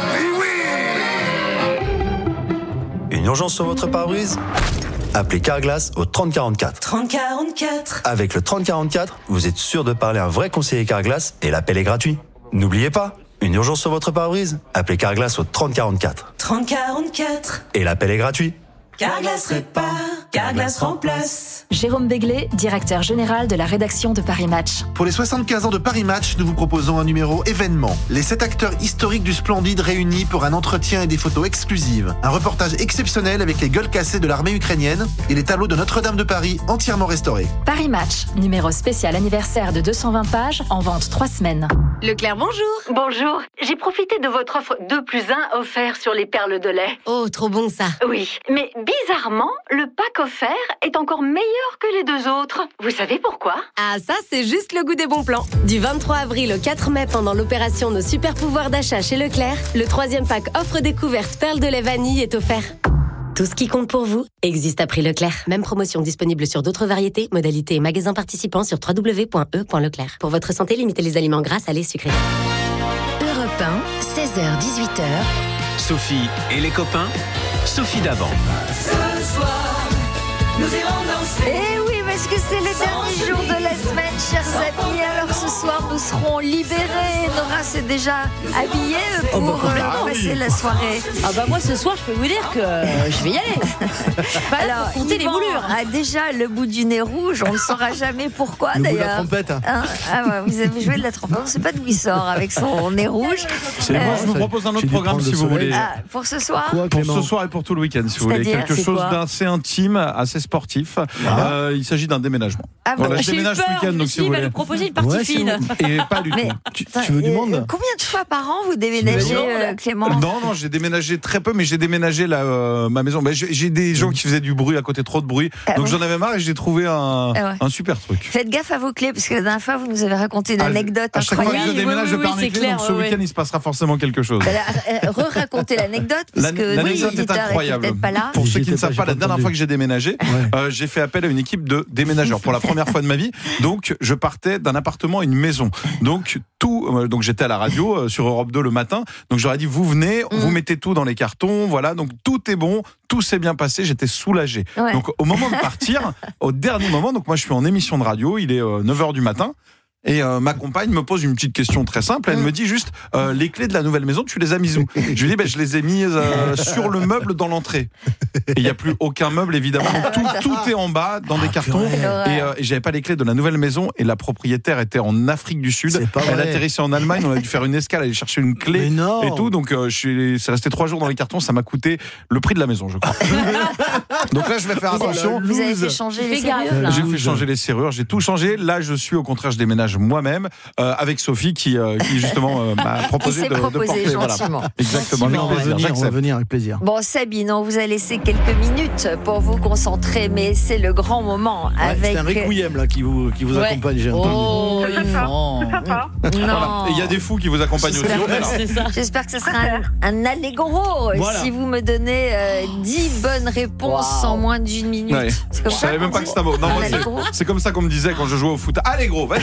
Speaker 20: Une urgence sur votre pare-brise? Appelez Carglass au 3044.
Speaker 15: 3044.
Speaker 20: Avec le 3044, vous êtes sûr de parler à un vrai conseiller Carglass et l'appel est gratuit. N'oubliez pas, une urgence sur votre pare-brise? Appelez Carglass au 3044.
Speaker 15: 3044.
Speaker 20: Et l'appel est gratuit.
Speaker 15: Carglass répare, Carglass remplace.
Speaker 21: Jérôme Béglé, directeur général de la rédaction de Paris Match.
Speaker 22: Pour les 75 ans de Paris Match, nous vous proposons un numéro événement. Les 7 acteurs historiques du Splendide réunis pour un entretien et des photos exclusives. Un reportage exceptionnel avec les gueules cassées de l'armée ukrainienne et les tableaux de Notre-Dame de Paris entièrement restaurés.
Speaker 21: Paris Match, numéro spécial anniversaire de 220 pages, en vente 3 semaines.
Speaker 15: Leclerc, bonjour.
Speaker 23: Bonjour. J'ai profité de votre offre 2+1 offert sur les perles de lait.
Speaker 15: Oh, trop bon ça.
Speaker 23: Oui, mais bizarrement, le pack offert est encore meilleur que les 2 autres. Vous savez pourquoi?
Speaker 15: Ah, ça, c'est juste le goût des bons plans. Du 23 avril au 4 mai, pendant l'opération Nos super pouvoirs d'achat chez Leclerc, le 3e pack offre découverte perles de lait vanille est offert. Tout ce qui compte pour vous existe à prix Leclerc. Même promotion disponible sur d'autres variétés, modalités et magasins participants sur www.e.leclerc. Pour votre santé, limitez les aliments gras, salés, sucrés.
Speaker 21: Europe 1, 16h-18h.
Speaker 4: Sophie et les copains, Sophie Davant.
Speaker 1: Ce soir, nous irons danser. Eh oui, parce que c'est le dernier jour de la semaine, chers amis. Alors ce soir, nous serons libérés. Nora s'est déjà habillée pour passer la soirée.
Speaker 2: Ah bah moi, ce soir, je peux vous dire que je vais y aller.
Speaker 1: Alors,
Speaker 2: pour compter les boulures.
Speaker 1: A déjà le bout du nez rouge. On ne saura jamais pourquoi,
Speaker 5: le
Speaker 1: d'ailleurs.
Speaker 5: bout de la trompette.
Speaker 1: Hein, ah ouais, vous avez joué de la trompette. On ne sait pas d'où il sort avec son nez rouge.
Speaker 7: Moi, je vous propose un autre programme si vous voulez.
Speaker 1: Ah, pour ce soir
Speaker 7: Pour ce soir et pour tout le week-end, si vous voulez. Quelque chose d'assez intime, assez sportif. Il s'agit d'un déménagement.
Speaker 2: Ah bon,
Speaker 7: voilà, je déménage ce week-end, donc si vous voulez.
Speaker 2: Il va nous proposer une partie fine.
Speaker 7: Et pas du tout.
Speaker 5: Tu veux du monde?
Speaker 1: Combien de fois par an, vous déménagez, Clément?
Speaker 7: Non, j'ai déménagé très peu, mais j'ai déménagé ma maison. J'ai des gens qui faisaient du bruit à côté, trop de bruit. Donc j'en avais marre et j'ai trouvé un super truc.
Speaker 1: Faites gaffe à vos clés, parce que la dernière fois, vous nous avez raconté une anecdote
Speaker 7: à chaque fois
Speaker 1: incroyable.
Speaker 7: que je déménage, je perds mes clés, donc ce week-end, il se passera forcément quelque chose.
Speaker 1: Re-racontez l'anecdote, parce que
Speaker 7: l'anecdote est incroyable.
Speaker 1: Pas là.
Speaker 7: Pour ceux qui ne savent pas, la dernière fois que j'ai déménagé, j'ai fait appel à une équipe de déménageurs pour la première fois de ma vie. Donc je partais d'un appartement à une maison. Donc j'étais à la radio sur Europe 2 le matin. Donc j'aurais dit vous venez, vous mettez tout dans les cartons, voilà. Donc tout est bon, tout s'est bien passé. J'étais soulagé. Ouais. Donc au moment de partir, au dernier moment, donc moi je suis en émission de radio, il est 9h du matin. Et ma compagne me pose une petite question très simple. Elle me dit juste les clés de la nouvelle maison, tu les as mises où? Je lui dis je les ai mises sur le meuble dans l'entrée. Et il n'y a plus aucun meuble évidemment. Tout est en bas dans des cartons. Et j'avais pas les clés de la nouvelle maison. Et la propriétaire était en Afrique du Sud. Elle atterrissait en Allemagne. On a dû faire une escale, aller chercher une clé et tout. Donc c'est resté 3 jours dans les cartons. Ça m'a coûté le prix de la maison, je crois. Donc là je vais faire attention.
Speaker 1: Vous avez fait changer les serrures?
Speaker 7: J'ai fait changer les serrures. J'ai tout changé. Là je suis au contraire, je déménage moi-même avec Sophie qui justement m'a proposé de porter.
Speaker 1: Gentiment.
Speaker 7: Voilà. Exactement.
Speaker 5: On va venir avec plaisir.
Speaker 1: Bon, Sabine, on vous a laissé quelques minutes pour vous concentrer, mais c'est le grand moment.
Speaker 5: C'est un requiem là qui vous accompagne. J'ai entendu.
Speaker 1: Non.
Speaker 7: Voilà. Et il y a des fous qui vous accompagnent aussi.
Speaker 1: J'espère que ce sera un allegro si vous me donnez 10 bonnes réponses en moins d'une minute.
Speaker 7: Ouais.
Speaker 1: C'est comme
Speaker 7: je savais même pas que c'était un mot. Non, c'est comme ça qu'on me disait quand je jouais au foot. Allegro, vas-y.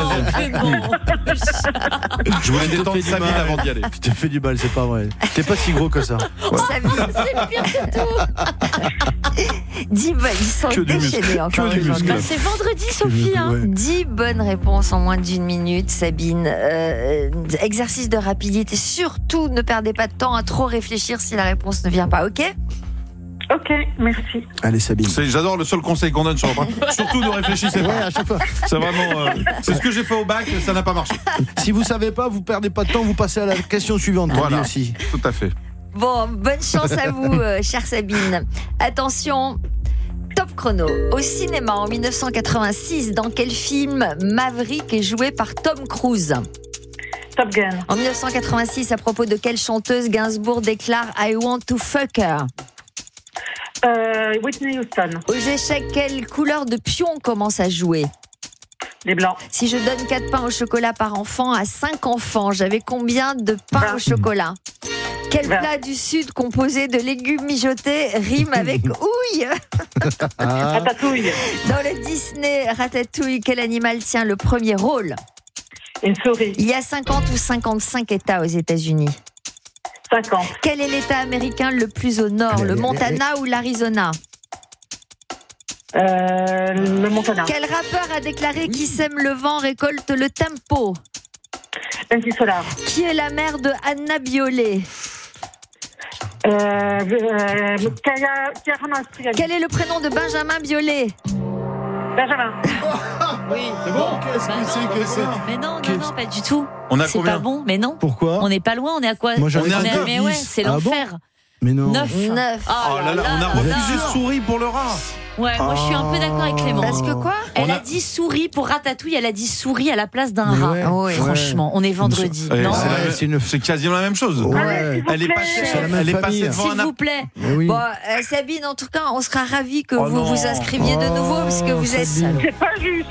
Speaker 7: Je voulais détendre Sabine avant d'y aller.
Speaker 5: Je te fais du mal, c'est pas vrai. T'es pas si gros que ça.
Speaker 1: Sabine, c'est pire que tout. 10 bonnes, ils sont déchaînés encore aujourd'hui.
Speaker 2: C'est vendredi, Sophie.
Speaker 1: 10 bonnes réponses en moins d'une minute, Sabine. Exercice de rapidité. Surtout, ne perdez pas de temps à trop réfléchir si la réponse ne vient pas, ok?
Speaker 6: Ok, merci.
Speaker 5: Allez, Sabine.
Speaker 7: J'adore le seul conseil qu'on donne sur le point. Surtout ne réfléchissez pas.
Speaker 5: À chaque fois.
Speaker 7: C'est vraiment. C'est ce que j'ai fait au bac, ça n'a pas marché.
Speaker 5: Si vous savez pas, vous perdez pas de temps, vous passez à la question suivante.
Speaker 7: Voilà,
Speaker 5: aussi.
Speaker 7: Tout à fait.
Speaker 1: Bon, bonne chance à vous, chère Sabine. Attention. Top chrono. Au cinéma en 1986, dans quel film Maverick est joué par Tom Cruise?
Speaker 6: Top Gun.
Speaker 1: En 1986, à propos de quelle chanteuse Gainsbourg déclare I want to fuck her?
Speaker 6: Whitney Houston.
Speaker 1: Aux échecs, quelle couleur de pion commence à jouer?
Speaker 6: Les blancs.
Speaker 1: Si je donne 4 pains au chocolat par enfant à 5 enfants, j'avais combien de pains au chocolat? Quel plat du Sud composé de légumes mijotés rime avec houille?
Speaker 6: Ratatouille.
Speaker 1: Dans le Disney Ratatouille, quel animal tient le premier rôle?
Speaker 6: Une souris.
Speaker 1: Il y a 50 ou 55 États aux États-Unis?
Speaker 6: 50.
Speaker 1: Quel est l'État américain le plus au nord, le Montana ou l'Arizona?
Speaker 6: Le Montana.
Speaker 1: Quel rappeur a déclaré qui sème le vent récolte le tempo?
Speaker 6: MC Solar.
Speaker 1: Qui est la mère de Anna Biolay? Quel est le prénom de Benjamin Biolay?
Speaker 6: Benjamin.
Speaker 2: Oui,
Speaker 5: c'est bon. Qu'est-ce que c'est?
Speaker 2: Mais non, pas du tout.
Speaker 7: On a
Speaker 2: c'est
Speaker 7: combien?
Speaker 2: pas bon, mais non.
Speaker 5: Pourquoi?
Speaker 2: On n'est pas loin, on est à quoi?
Speaker 5: Moi, j'en ai
Speaker 2: on est
Speaker 5: un
Speaker 2: mais ouais, c'est l'enfer.
Speaker 5: Bon, mais non.
Speaker 2: 9.
Speaker 7: Oh là là, on a refusé souris pour le rat.
Speaker 2: Ouais, moi je suis un peu d'accord avec Clément.
Speaker 1: Parce que quoi?
Speaker 2: Elle a dit souris pour Ratatouille, elle a dit souris à la place d'un rat.
Speaker 5: Ouais,
Speaker 2: franchement, on est vendredi. Non,
Speaker 7: c'est quasiment la même chose.
Speaker 5: Ouais.
Speaker 7: Elle est passée devant
Speaker 2: s'il vous plaît.
Speaker 5: Oui.
Speaker 1: Bon, Sabine, en tout cas, on sera ravis que vous vous inscriviez de nouveau, parce que vous êtes...
Speaker 6: C'est pas juste.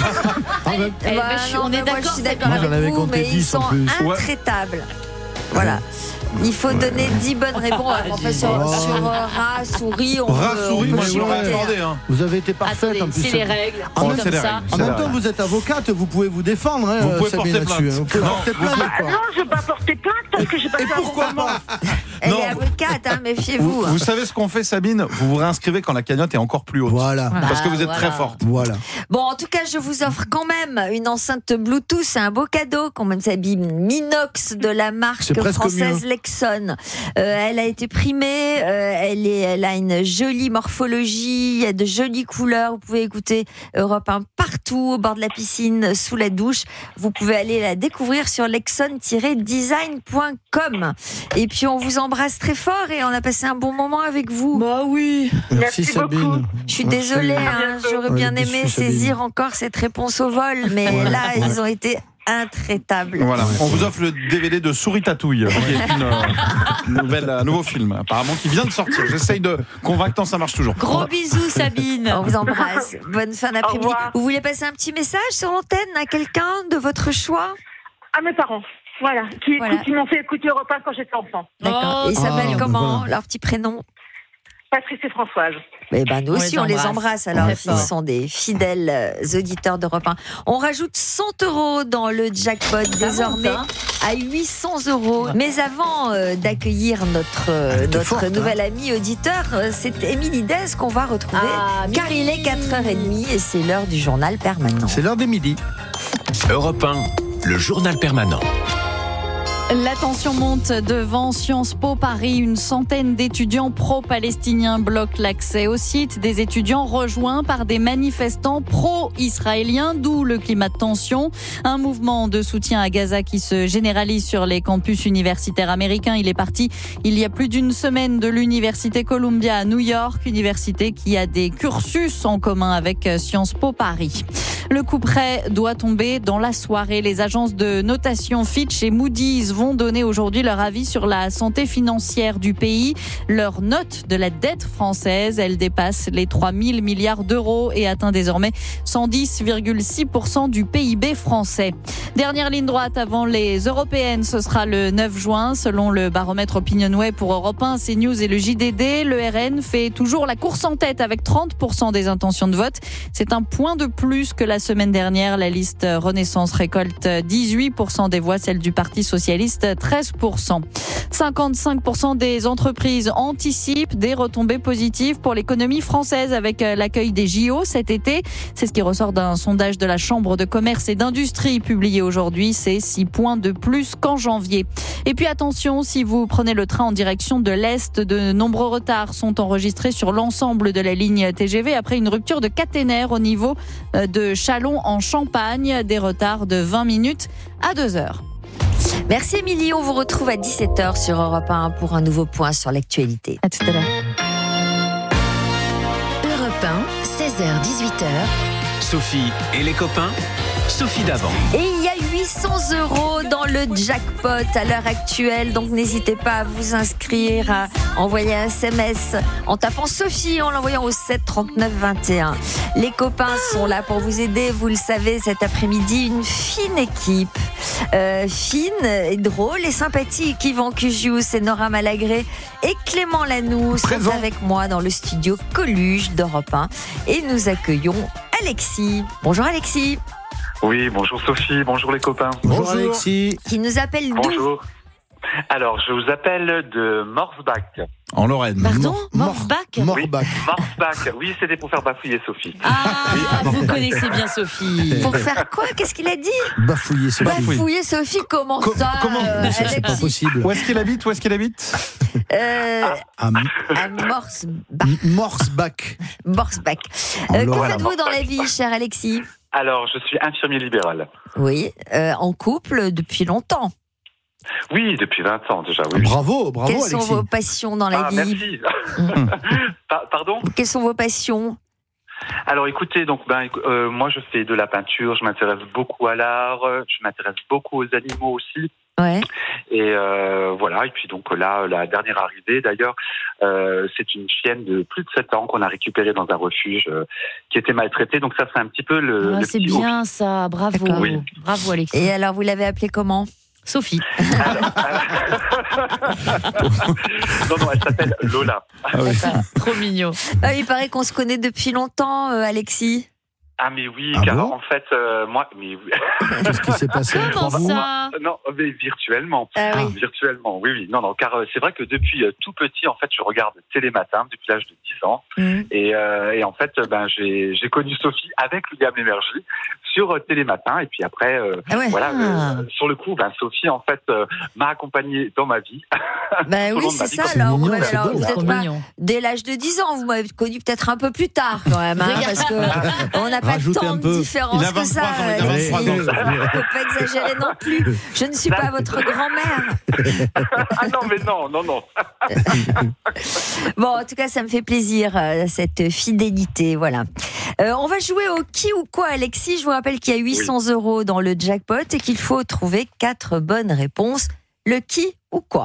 Speaker 1: On est d'accord, je suis d'accord avec vous, mais ils sont intraitables. Voilà. Il faut donner 10 bonnes réponses. En fait, sur rat, souris, on
Speaker 7: souris, moi je l'aurais accordé.
Speaker 5: Vous avez été parfaite en plus.
Speaker 2: C'est les règles.
Speaker 5: En même temps, vous êtes avocate, vous pouvez vous défendre.
Speaker 7: Vous pouvez porter plainte.
Speaker 6: Non, je ne vais pas porter plainte parce que j'ai pas fait un
Speaker 7: pourquoi
Speaker 6: bon moment.
Speaker 1: Elle est avocate, méfiez-vous.
Speaker 7: Vous savez ce qu'on fait, Sabine? Vous vous réinscrivez quand la cagnotte est encore plus haute.
Speaker 5: Voilà.
Speaker 7: Parce que vous êtes très forte.
Speaker 5: Voilà.
Speaker 1: Bon, en tout cas, je vous offre quand même une enceinte Bluetooth. C'est un beau cadeau, quand même, Sabine. Minox de la marque française Lexon. Elle a été primée. Elle a une jolie morphologie. Il y a de jolies couleurs. Vous pouvez écouter Europe 1 partout, au bord de la piscine, sous la douche. Vous pouvez aller la découvrir sur lexon-design.com. Et puis, on vous embrasse très fort et on a passé un bon moment avec vous.
Speaker 2: Bah oui.
Speaker 5: Merci Sabine.
Speaker 1: Je suis désolée, j'aurais bien aimé saisir encore cette réponse au vol, mais là, ils ont été intraitable.
Speaker 7: Voilà, on vous offre le DVD de Souris Tatouille, qui est un nouveau film, apparemment, qui vient de sortir. J'essaye de convaincre tant ça marche toujours.
Speaker 1: Gros bisous, Sabine. On vous embrasse. Bonne fin d'après-midi. Vous voulez passer un petit message sur l'antenne à quelqu'un de votre choix?
Speaker 6: À mes parents. Voilà, qui m'ont fait écouter Europe 1 quand j'étais enfant.
Speaker 1: D'accord. Ils s'appellent comment, leur petit prénom?
Speaker 6: Patrice et Françoise.
Speaker 1: Eh ben, nous aussi, on les embrasse. Alors, ils sont des fidèles auditeurs d'Europe 1. On rajoute 100 € dans le jackpot désormais à 800 €. Mais avant d'accueillir notre nouvel ami auditeur, c'est Émilie Dez qu'on va retrouver. Car il est 4h30 et c'est l'heure du journal permanent.
Speaker 5: C'est l'heure des midis.
Speaker 4: Europe 1, le journal permanent.
Speaker 2: La tension monte devant Sciences Po Paris. Une centaine d'étudiants pro-palestiniens bloquent l'accès au site. Des étudiants rejoints par des manifestants pro-israéliens, d'où le climat de tension. Un mouvement de soutien à Gaza qui se généralise sur les campus universitaires américains. Il est parti il y a plus d'une semaine de l'université Columbia à New York, université qui a des cursus en commun avec Sciences Po Paris. Le couperet doit tomber dans la soirée. Les agences de notation Fitch et Moody's vont donner aujourd'hui leur avis sur la santé financière du pays. Leur note de la dette française, elle dépasse les 3 000 milliards d'euros et atteint désormais 110,6% du PIB français. Dernière ligne droite avant les européennes, ce sera le 9 juin. Selon le baromètre Opinionway pour Europe 1, CNews et le JDD, le RN fait toujours la course en tête avec 30% des intentions de vote. C'est un point de plus que la semaine dernière. La liste Renaissance récolte 18% des voix, celle du Parti socialiste 13%. 55% des entreprises anticipent des retombées positives pour l'économie française avec l'accueil des JO cet été. C'est ce qui ressort d'un sondage de la Chambre de commerce et d'industrie publié aujourd'hui. C'est 6 points de plus qu'en janvier. Et puis attention, si vous prenez le train en direction de l'Est, de nombreux retards sont enregistrés sur l'ensemble de la ligne TGV après une rupture de caténaire au niveau de Châlons en Champagne. Des retards de 20 minutes à 2 heures.
Speaker 1: Merci Émilie, on vous retrouve à 17h sur Europe 1 pour un nouveau point sur l'actualité.
Speaker 2: À tout à l'heure.
Speaker 9: Europe 1, 16h-18h.
Speaker 4: Sophie et les copains, Sophie Davant.
Speaker 1: Et il y a 800 € dans le jackpot à l'heure actuelle, donc n'hésitez pas à vous inscrire, à envoyer un SMS en tapant Sophie, en l'envoyant au 7 39 21. Les copains sont là pour vous aider, vous le savez, cet après-midi, une fine équipe. Fine et drôle et sympathique. Yvan Cugius et Nora Malagré et Clément Lanoux sont avec moi dans le studio Coluche d'Europe 1 et nous accueillons Alexis. Bonjour Alexis.
Speaker 3: Oui, bonjour Sophie, bonjour les copains.
Speaker 5: Bonjour Alexis.
Speaker 1: Qui nous appelle d'où ?
Speaker 3: Bonjour. Alors, je vous appelle de Morsbach.
Speaker 7: En Lorraine.
Speaker 2: Pardon ? Morsbach ?
Speaker 3: Morsbach. Morsbach. Oui, c'était pour faire bafouiller Sophie.
Speaker 2: Vous connaissez bien Sophie.
Speaker 1: Pour faire quoi ? Qu'est-ce qu'il a dit ?
Speaker 5: Bafouiller Sophie.
Speaker 1: Bafouiller Sophie, comment ça ?
Speaker 5: Comment ça, c'est pas possible.
Speaker 7: Où est-ce qu'il habite ?
Speaker 1: À
Speaker 5: Morsbach.
Speaker 1: Morsbach. Que faites-vous dans la vie, cher Alexis ?
Speaker 3: Alors, je suis infirmier libéral.
Speaker 1: Oui, en couple depuis longtemps.
Speaker 3: Oui, depuis 20 ans déjà. Oui.
Speaker 5: Bravo
Speaker 1: Quelles
Speaker 5: Alexis.
Speaker 1: sont vos passions dans la vie ?
Speaker 3: Merci. Pardon ?
Speaker 1: Quelles sont vos passions ?
Speaker 3: Alors écoutez, donc moi je fais de la peinture, je m'intéresse beaucoup à l'art, je m'intéresse beaucoup aux animaux aussi.
Speaker 1: Ouais.
Speaker 3: Et voilà, et puis donc là, la dernière arrivée d'ailleurs, c'est une chienne de plus de 7 ans qu'on a récupérée dans un refuge qui était maltraitée, donc ça c'est un petit peu le
Speaker 2: c'est
Speaker 3: petit
Speaker 2: bien ça, bravo.
Speaker 3: Oui.
Speaker 2: Bravo Alexis.
Speaker 1: Et alors vous l'avez appelée comment ?
Speaker 2: Sophie.
Speaker 3: Non, elle s'appelle Lola.
Speaker 2: Trop mignon.
Speaker 1: Il paraît qu'on se connaît depuis longtemps, Alexis.
Speaker 3: Ah mais oui, car
Speaker 5: bon
Speaker 3: en fait, moi, mais oui.
Speaker 5: Qu'est-ce qui s'est passé
Speaker 2: Comment
Speaker 5: entre vous ?
Speaker 2: ça ?
Speaker 3: Non, mais virtuellement.
Speaker 1: Oui.
Speaker 3: Virtuellement, oui. Non, car c'est vrai que depuis tout petit, en fait, je regarde Télématin depuis l'âge de 10 ans. Et en fait, j'ai connu Sophie avec William Lémergie sur Télématin. Et puis après, voilà, sur le coup, Sophie, en fait, m'a accompagné dans ma vie.
Speaker 1: Oui, c'est ça. Alors, vous n'êtes pas dès l'âge de 10 ans, vous m'avez connu peut-être un peu plus tard quand même, parce que on n'a pas tant de différence que ça.
Speaker 7: Il a 23 ans.
Speaker 1: Faut pas exagérer non plus. Je ne suis pas votre grand-mère.
Speaker 3: Ah non, mais non.
Speaker 1: Bon, en tout cas, ça me fait plaisir, cette fidélité, voilà. On va jouer au qui ou quoi, Alexis. Je vous rappelle qu'il y a 800 € dans le jackpot et qu'il faut trouver 4 bonnes réponses. Le qui ou quoi.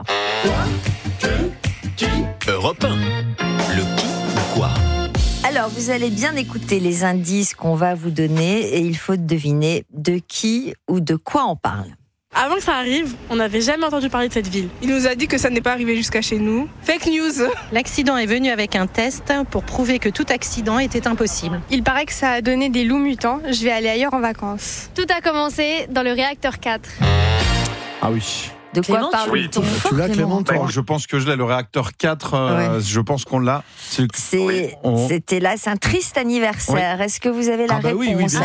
Speaker 4: Europe 1. Le qui ou quoi.
Speaker 1: Alors, vous allez bien écouter les indices qu'on va vous donner et il faut deviner de qui ou de quoi on parle.
Speaker 8: Avant que ça arrive, on n'avait jamais entendu parler de cette ville. Il nous a dit que ça n'est pas arrivé jusqu'à chez nous. Fake news.
Speaker 12: L'accident est venu avec un test pour prouver que tout accident était impossible.
Speaker 19: Il paraît que ça a donné des loups mutants. Je vais aller ailleurs en vacances.
Speaker 24: Tout a commencé dans le réacteur 4.
Speaker 7: Ah oui.
Speaker 1: De quoi parle-t-on ?
Speaker 5: Tu l'as, Clément, toi ?
Speaker 7: Je pense que je l'ai, le réacteur 4, je pense qu'on l'a.
Speaker 1: C'était là, c'est un triste anniversaire. Oui. Est-ce que vous avez la réponse ?
Speaker 5: Oui, bien sûr.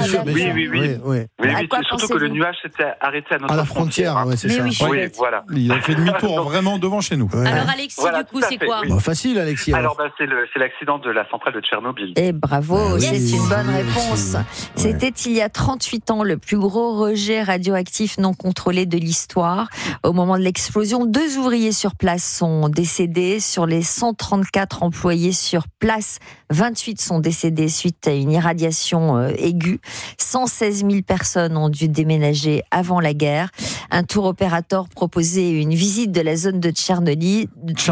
Speaker 3: Oui, c'est surtout que le nuage s'était arrêté à notre
Speaker 5: frontière.
Speaker 3: Ouais,
Speaker 5: c'est ça.
Speaker 3: Oui, voilà.
Speaker 7: Il a fait demi-tour vraiment devant chez nous.
Speaker 1: Ouais. Alors Alexis, du coup, c'est quoi ?
Speaker 5: Facile, Alexis.
Speaker 3: Alors, c'est l'accident de la centrale de Tchernobyl.
Speaker 1: Et bravo, c'est une bonne réponse. C'était il y a 38 ans, le plus gros rejet radioactif non contrôlé de l'histoire. Au moment de l'explosion, 2 ouvriers sur place sont décédés. Sur les 134 employés sur place, 28 sont décédés suite à une irradiation aiguë. 116 000 personnes ont dû déménager avant la guerre. Un tour opérateur proposait une visite de la zone de Tchernobyl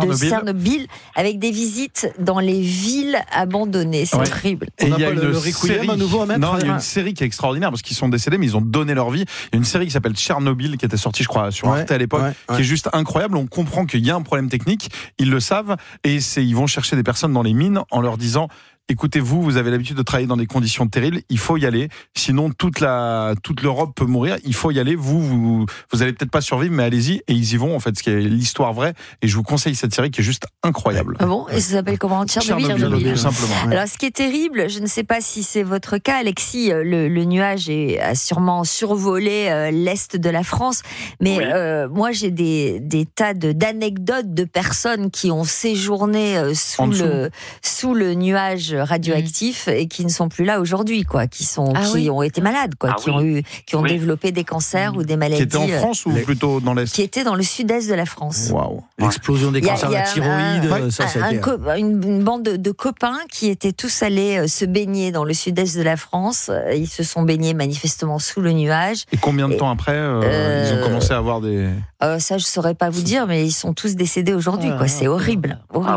Speaker 1: avec des visites dans les villes abandonnées. C'est horrible.
Speaker 7: Et il y a une série à nouveau à mettre. Non, il y a une série qui est extraordinaire parce qu'ils sont décédés, mais ils ont donné leur vie. Il y a une série qui s'appelle Tchernobyl qui était sortie, je crois, sur Arte à l'époque, qui est juste incroyable. On comprend qu'il y a un problème technique, ils le savent, et ils vont chercher des personnes dans les mines en leur disant: écoutez, vous avez l'habitude de travailler dans des conditions terribles, il faut y aller, sinon toute l'Europe peut mourir, il faut y aller, vous allez peut-être pas survivre, mais allez-y, et ils y vont, en fait, ce qui est l'histoire vraie, et je vous conseille cette série qui est juste incroyable.
Speaker 1: Ah bon ? Et ça s'appelle comment ? Tchernobyl,
Speaker 7: tout simplement. Ouais.
Speaker 1: Alors, ce qui est terrible, je ne sais pas si c'est votre cas, Alexis, le nuage a sûrement survolé l'est de la France, mais moi, j'ai des tas d'anecdotes de personnes qui ont séjourné sous le nuage radioactifs et qui ne sont plus là aujourd'hui, quoi, qui ont été malades, quoi, qui ont développé des cancers ou des maladies.
Speaker 7: Qui étaient en France ou plutôt dans l'Est ?
Speaker 1: Qui étaient dans le sud-est de la France.
Speaker 7: Waouh.
Speaker 5: L'explosion des cancers de la thyroïde,
Speaker 1: une bande de copains qui étaient tous allés se baigner dans le sud-est de la France. Ils se sont baignés manifestement sous le nuage.
Speaker 7: Et combien de temps après ils ont commencé à avoir des...
Speaker 1: ça, je saurais pas vous dire, mais ils sont tous décédés aujourd'hui, quoi. C'est horrible.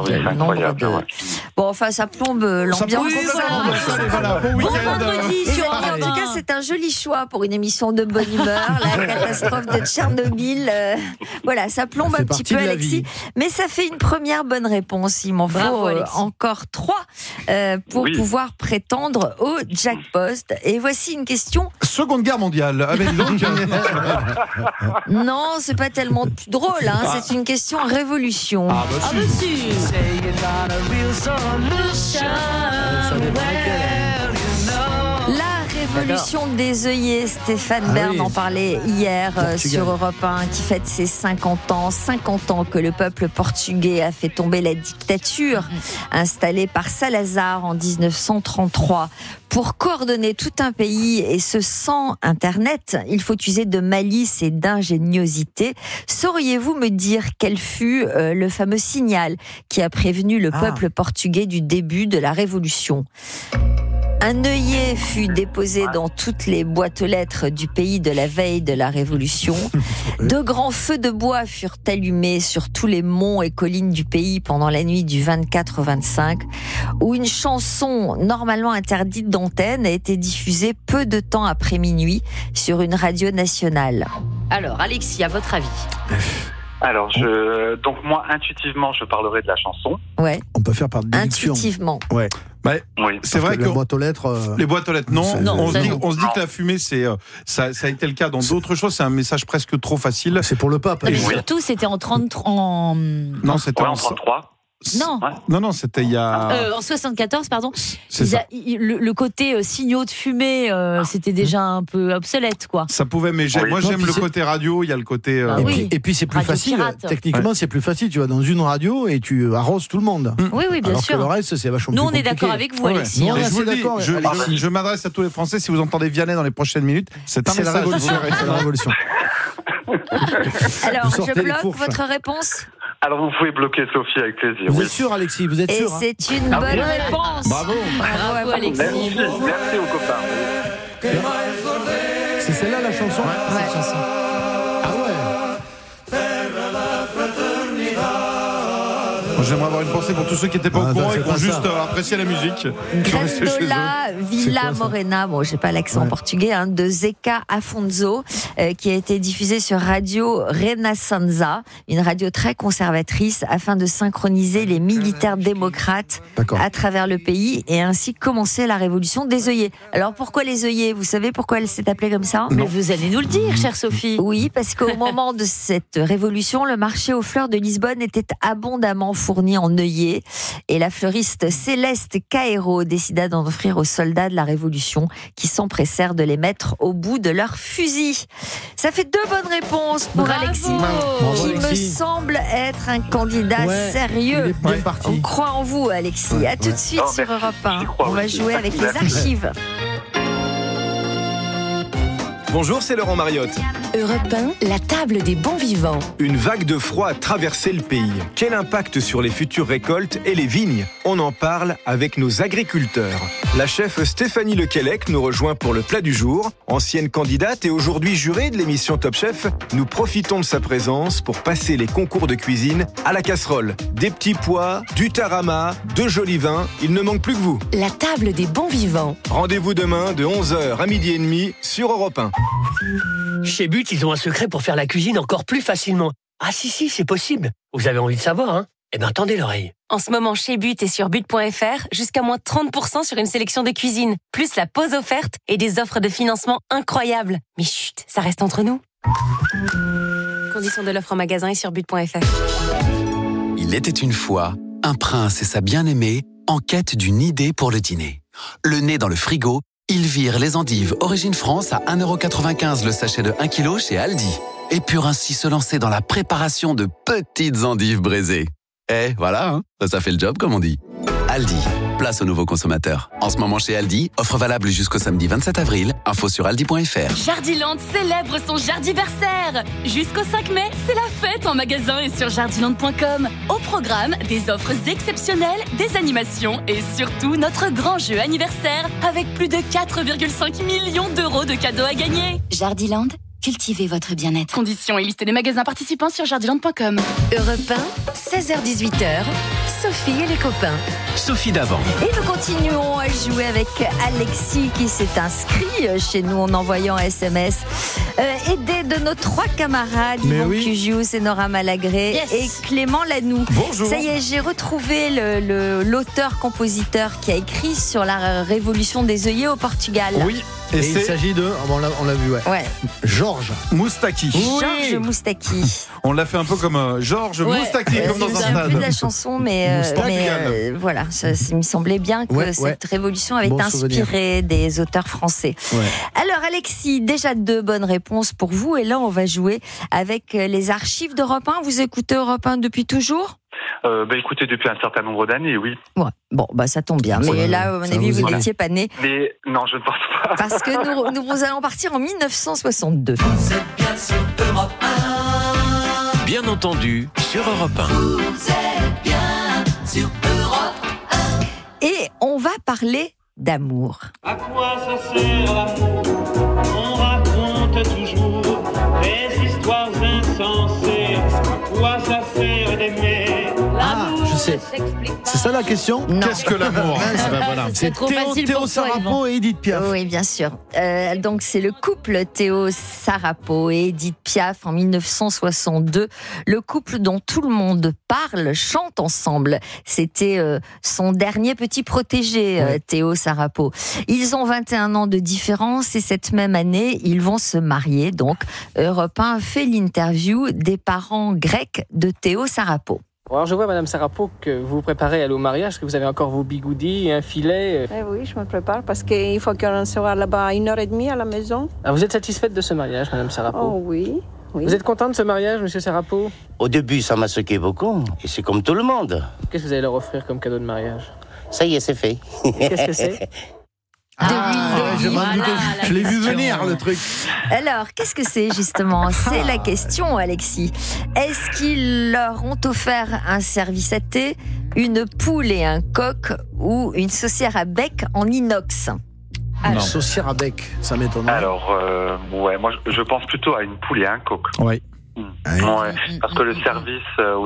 Speaker 1: Bon, enfin, ça plombe l'ambiance. Bon vendredi sur Europe. En tout cas, c'est un joli choix pour une émission de bonne humeur. La catastrophe de Tchernobyl. Voilà, ça plombe un petit peu, Alexis. Mais ça fait une première bonne réponse. Il m'en faut encore 3 pour pouvoir prétendre au jackpot. Et voici une question.
Speaker 7: Seconde Guerre mondiale. Ah, ben donc...
Speaker 1: Non, c'est pas tellement drôle. C'est une question révolution.
Speaker 7: Ah, bah si.
Speaker 1: La révolution des œillets, Stéphane Bern en parlait hier sur Europe 1, qui fête ses 50 ans. 50 ans que le peuple portugais a fait tomber la dictature installée par Salazar en 1933. Pour coordonner tout un pays, et ce sans Internet, il faut user de malice et d'ingéniosité. Sauriez-vous me dire quel fut le fameux signal qui a prévenu le peuple portugais du début de la Révolution ? Un œillet fut déposé dans toutes les boîtes aux lettres du pays de la veille de la Révolution. De grands feux de bois furent allumés sur tous les monts et collines du pays pendant la nuit du 24 au 25, où une chanson normalement interdite d'antenne a été diffusée peu de temps après minuit sur une radio nationale. Alors, Alexis, à votre avis ?
Speaker 3: Alors, donc moi, intuitivement, je parlerai de la chanson.
Speaker 1: Ouais.
Speaker 5: On peut faire par déduction.
Speaker 1: Intuitivement.
Speaker 5: Ouais.
Speaker 3: Oui.
Speaker 7: C'est vrai que
Speaker 5: les boîtes aux lettres,
Speaker 7: non. On se dit que la fumée, ça a été le cas dans d'autres choses. C'est un message presque trop facile.
Speaker 5: C'est pour le pape.
Speaker 2: Mais surtout, c'était en 33.
Speaker 7: Non, c'était
Speaker 3: en 33.
Speaker 7: Non, c'était il y a...
Speaker 1: En 74, pardon.
Speaker 7: C'est ça.
Speaker 1: Le côté signaux de fumée, c'était déjà un peu obsolète, quoi.
Speaker 7: Ça pouvait, mais moi j'aime le côté radio, il y a le côté...
Speaker 5: Et puis c'est plus
Speaker 1: Radio
Speaker 5: facile,
Speaker 1: pirate.
Speaker 5: techniquement c'est plus facile, tu vas dans une radio et tu arroses tout le monde.
Speaker 1: Oui, bien
Speaker 5: alors
Speaker 1: sûr.
Speaker 5: Que le reste c'est vachement
Speaker 1: Nous,
Speaker 5: plus
Speaker 1: on est
Speaker 5: compliqué.
Speaker 1: d'accord avec vous, Alexis.
Speaker 5: Non,
Speaker 7: Et
Speaker 5: là,
Speaker 7: je vous
Speaker 5: c'est
Speaker 7: le dis,
Speaker 5: d'accord,
Speaker 7: je m'adresse à tous les Français, si vous entendez Vianney dans les prochaines minutes, c'est un
Speaker 5: C'est la
Speaker 7: message.
Speaker 5: révolution. C'est la révolution.
Speaker 1: Alors,
Speaker 5: Vous sortez
Speaker 1: je
Speaker 5: les
Speaker 1: bloque
Speaker 5: fourches.
Speaker 1: votre réponse.
Speaker 3: Alors vous pouvez bloquer Sophie avec plaisir.
Speaker 5: Vous
Speaker 3: Oui.
Speaker 5: êtes sûr, Alexis? Vous êtes
Speaker 1: Et
Speaker 5: sûr?
Speaker 1: c'est une bonne réponse.
Speaker 5: Bravo.
Speaker 1: Bravo, Alexis.
Speaker 3: Merci aux copains.
Speaker 5: C'est celle-là la chanson?
Speaker 1: Ouais.
Speaker 5: chanson. Ah ouais.
Speaker 7: J'aimerais avoir une pensée pour tous ceux qui n'étaient pas au courant et qui ont juste apprécié la musique.
Speaker 1: Grandola Villa Morena, bon, j'ai pas l'accent portugais, de Zeca Afonso, qui a été diffusé sur Radio Renascença, une radio très conservatrice, afin de synchroniser les militaires démocrates à travers le pays et ainsi commencer la révolution des œillets. Alors pourquoi les œillets? Vous savez pourquoi elle s'est appelée comme ça?
Speaker 2: Mais vous allez nous le dire, chère Sophie.
Speaker 1: Oui, parce qu'au moment de cette révolution, le marché aux fleurs de Lisbonne était abondamment fourni en œillets et la fleuriste Céleste Caero décida d'en offrir aux soldats de la Révolution qui s'empressèrent de les mettre au bout de leurs fusils. Ça fait 2 bonnes réponses pour Alexis, qui me semble être un candidat sérieux. On croit en vous, Alexis. À tout de suite sur Europe 1. On va jouer avec les archives.
Speaker 13: Bonjour, c'est Laurent Mariotte.
Speaker 15: Europe 1, la table des bons vivants.
Speaker 13: Une vague de froid a traversé le pays. Quel impact sur les futures récoltes et les vignes? On en parle avec nos agriculteurs. La chef Stéphanie Lequelec nous rejoint pour le plat du jour. Ancienne candidate et aujourd'hui jurée de l'émission Top Chef, nous profitons de sa présence pour passer les concours de cuisine à la casserole. Des petits pois, du tarama, de jolis vins, il ne manque plus que vous.
Speaker 15: La table des bons vivants.
Speaker 13: Rendez-vous demain de 11h à 12h30 sur Europe 1.
Speaker 10: Chez But, ils ont un secret pour faire la cuisine encore plus facilement. Ah si, c'est possible. Vous avez envie de savoir, hein? Eh bien, tendez l'oreille.
Speaker 15: En ce moment, chez But et sur but.fr, jusqu'à moins 30% sur une sélection de cuisine, plus la pause offerte et des offres de financement incroyables. Mais chut, ça reste entre nous. Conditions de l'offre en magasin et sur but.fr.
Speaker 14: Il était une fois un prince et sa bien-aimée en quête d'une idée pour le dîner. Le nez dans le frigo, ils virent les endives Origine France à 1,95€ le sachet de 1 kg chez Aldi et purent ainsi se lancer dans la préparation de petites endives braisées. Et voilà, ça fait le job comme on dit. Aldi, place aux nouveaux consommateurs. En ce moment chez Aldi, offre valable jusqu'au samedi 27 avril. Info sur aldi.fr.
Speaker 16: Jardiland célèbre son Jardiversaire. Jusqu'au 5 mai, c'est la fête en magasin et sur jardiland.com. Au programme, des offres exceptionnelles, des animations et surtout notre grand jeu anniversaire avec plus de 4,5 millions d'euros de cadeaux à gagner.
Speaker 21: Jardiland, cultivez votre bien-être.
Speaker 16: Conditions et liste des magasins participants sur jardiland.com.
Speaker 15: Europe 1, 16h-18h, Sophie et les copains.
Speaker 4: Sophie Davant.
Speaker 1: Et nous continuons à jouer avec Alexis qui s'est inscrit chez nous en envoyant un SMS. Aidé de nos 3 camarades, Yvon Cugius et Nora Malagré et Clément Lanoux.
Speaker 7: Bonjour.
Speaker 1: Ça y est, j'ai retrouvé l'auteur-compositeur qui a écrit sur la révolution des œillets au Portugal.
Speaker 7: Oui.
Speaker 5: Et il s'agit de, on l'a vu, Georges
Speaker 7: Moustaki.
Speaker 1: Georges Moustaki.
Speaker 7: On l'a fait un peu comme Georges Moustaki, comme dans un stade.
Speaker 1: Je ne sais plus de la chanson, mais voilà, il me semblait bien que cette révolution avait inspiré des auteurs français. Alors Alexis, déjà 2 bonnes réponses pour vous, et là on va jouer avec les archives d'Europe 1. Vous écoutez Europe 1 depuis toujours ?
Speaker 3: Écoutez, depuis un certain nombre d'années, oui.
Speaker 1: Ouais. Bon, ça tombe bien. Mais là, à mon avis, vous n'étiez pas né.
Speaker 3: Mais non, je ne pense pas.
Speaker 1: Parce que nous allons partir en 1962.
Speaker 4: Vous êtes bien sur Europe 1. Bien entendu, sur Europe 1.
Speaker 21: Vous êtes bien sur Europe
Speaker 1: 1. Et on va parler d'amour.
Speaker 17: À quoi ça sert l'amour? On raconte toujours des histoires insensées. À quoi ça sert d'aimer?
Speaker 5: Je sais. C'est ça la question?
Speaker 7: Qu'est-ce que l'amour?
Speaker 5: C'est Théo Sarapo et Edith Piaf.
Speaker 1: Oui, bien sûr. Donc c'est le couple Théo Sarapo et Edith Piaf en 1962. Le couple dont tout le monde parle, chante ensemble. C'était son dernier petit protégé, Théo Sarapo. Ils ont 21 ans de différence et cette même année, ils vont se marier. Donc Europe 1 fait l'interview des parents grecs de Théo Sarapo.
Speaker 11: Alors je vois, Madame Sarapo, que vous vous préparez à aller au mariage, que vous avez encore vos bigoudis et un filet.
Speaker 18: Oui, je me prépare parce qu'il faut qu'on sera là-bas à 1h30 à la maison.
Speaker 11: Alors vous êtes satisfaite de ce mariage, Madame Sarapo?
Speaker 18: Oh oui.
Speaker 11: Vous êtes contente de ce mariage, Monsieur Sarapo?
Speaker 20: Au début, ça m'a choqué beaucoup, et c'est comme tout le monde.
Speaker 11: Qu'est-ce que vous allez leur offrir comme cadeau de mariage?
Speaker 20: Ça y est, c'est fait.
Speaker 11: Qu'est-ce que c'est?
Speaker 5: Je l'ai vu venir, le truc.
Speaker 1: Alors, qu'est-ce que c'est justement? C'est la question, Alexis. Est-ce qu'ils leur ont offert un service à thé, une poule et un coq ou une saucière à bec en inox?
Speaker 5: Une saucière à bec, ça m'étonne.
Speaker 3: Alors, moi je pense plutôt à une poule et un coq.
Speaker 5: Ouais.
Speaker 3: Parce que le service,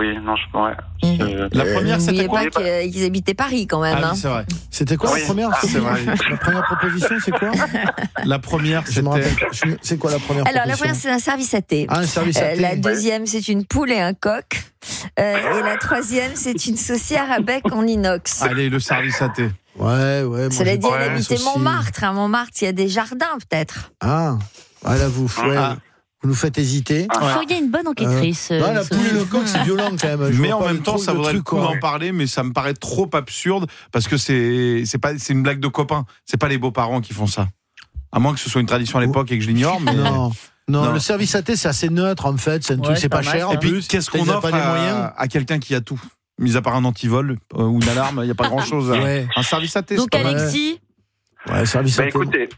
Speaker 7: La première, c'était quoi?
Speaker 1: N'oubliez pas qu'ils habitaient Paris quand même.
Speaker 7: Ah oui, c'est vrai.
Speaker 5: C'était quoi la première?
Speaker 7: C'est vrai.
Speaker 5: La première proposition, c'est quoi?
Speaker 7: La première, c'était...
Speaker 5: C'est quoi la première proposition?
Speaker 1: Alors, la première, c'est un service à thé.
Speaker 5: Un service à thé.
Speaker 1: La deuxième, c'est une poule et un coq. Et la troisième, c'est une saucière à bec en inox.
Speaker 7: Allez, le service à thé.
Speaker 5: Ouais.
Speaker 1: Cela dit, elle habitait Montmartre. À Montmartre, il y a des jardins, peut-être.
Speaker 5: Ah, là, vous nous faites hésiter.
Speaker 2: Vous seriez une bonne enquêtrice.
Speaker 5: La poule et le coq, c'est violent quand même.
Speaker 7: Mais en même temps, ça vaudrait le coup d'en parler, mais ça me paraît trop absurde parce que c'est une blague de copains. C'est pas les beaux-parents qui font ça. À moins que ce soit une tradition à l'époque et que je l'ignore. Mais...
Speaker 5: Non, le service à thé, c'est assez neutre en fait. C'est un truc, c'est pas cher.
Speaker 7: Et puis, qu'est-ce qu'on offre à quelqu'un qui a tout? Mis à part un antivol ou une alarme, il n'y a pas grand-chose. Un service à thé.
Speaker 2: Donc Alexis,
Speaker 5: service à thé.
Speaker 3: Écoutez.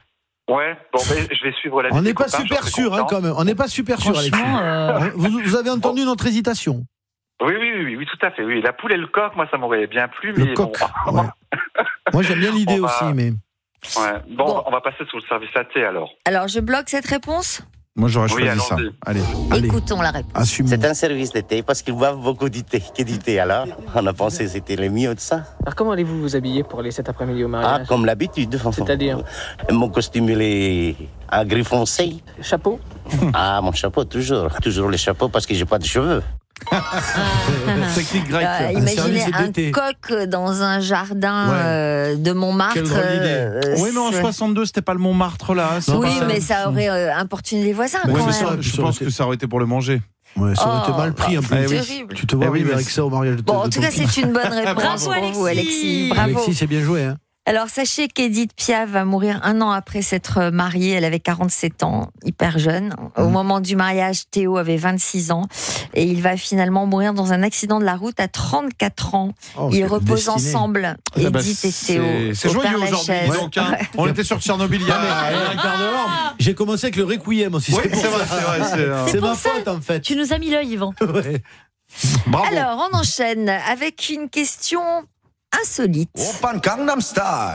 Speaker 3: Je vais suivre la vie.
Speaker 5: On n'est pas super sûr, quand même. On n'est pas super sûr, Alexis. Vous avez entendu notre hésitation?
Speaker 3: Oui, tout à fait. Oui, la poule et le coq, moi, ça m'aurait bien plu.
Speaker 5: Le coq. Moi, j'aime bien l'idée aussi, mais.
Speaker 3: On va passer sur le service à thé alors.
Speaker 1: Alors, je bloque cette réponse.
Speaker 7: Moi, j'aurais choisi ça. Allez.
Speaker 1: Écoutons la réponse.
Speaker 20: C'est un service de thé parce qu'ils boivent beaucoup de thé. Que du thé alors? On a pensé que c'était le mieux de ça.
Speaker 11: Alors comment allez-vous vous habiller pour aller cet après-midi au mariage?
Speaker 20: Comme l'habitude.
Speaker 11: C'est-à-dire?
Speaker 20: Mon costume, il est à gris foncé.
Speaker 11: Chapeau?
Speaker 20: Mon chapeau, toujours. Toujours le chapeau parce que j'ai pas de cheveux.
Speaker 7: Technique grecque.
Speaker 1: Imaginez un coq dans un jardin de Montmartre.
Speaker 5: Quelle drôle d'idée.
Speaker 7: Oui, mais en 62, c'était pas le Montmartre là.
Speaker 1: Mais ça aurait importuné les voisins quand même.
Speaker 7: Je pense que ça aurait été pour le manger.
Speaker 5: Ouais, ça aurait été mal pris un peu. Tu te vois avec ça au mariage de
Speaker 1: en tout cas, c'est une bonne réponse pour vous, Alexis. Bravo.
Speaker 5: Alexis, c'est bien joué.
Speaker 1: Alors, sachez qu'Edith Piaf va mourir 1 an après s'être mariée. Elle avait 47 ans, hyper jeune. Au moment du mariage, Théo avait 26 ans. Et il va finalement mourir dans un accident de la route à 34 ans. Ils reposent ensemble, Edith et Théo.
Speaker 7: C'est joyeux aujourd'hui. Donc, on était sur Tchernobyl il y a un quart d'heure.
Speaker 5: J'ai commencé avec le Requiem aussi.
Speaker 7: Oui, c'est vrai.
Speaker 5: C'est ma faute, en fait.
Speaker 2: Tu nous as mis l'œil, Yvan.
Speaker 7: Bravo.
Speaker 1: Alors, on enchaîne avec une question insolite.
Speaker 22: Open Gangnam Style.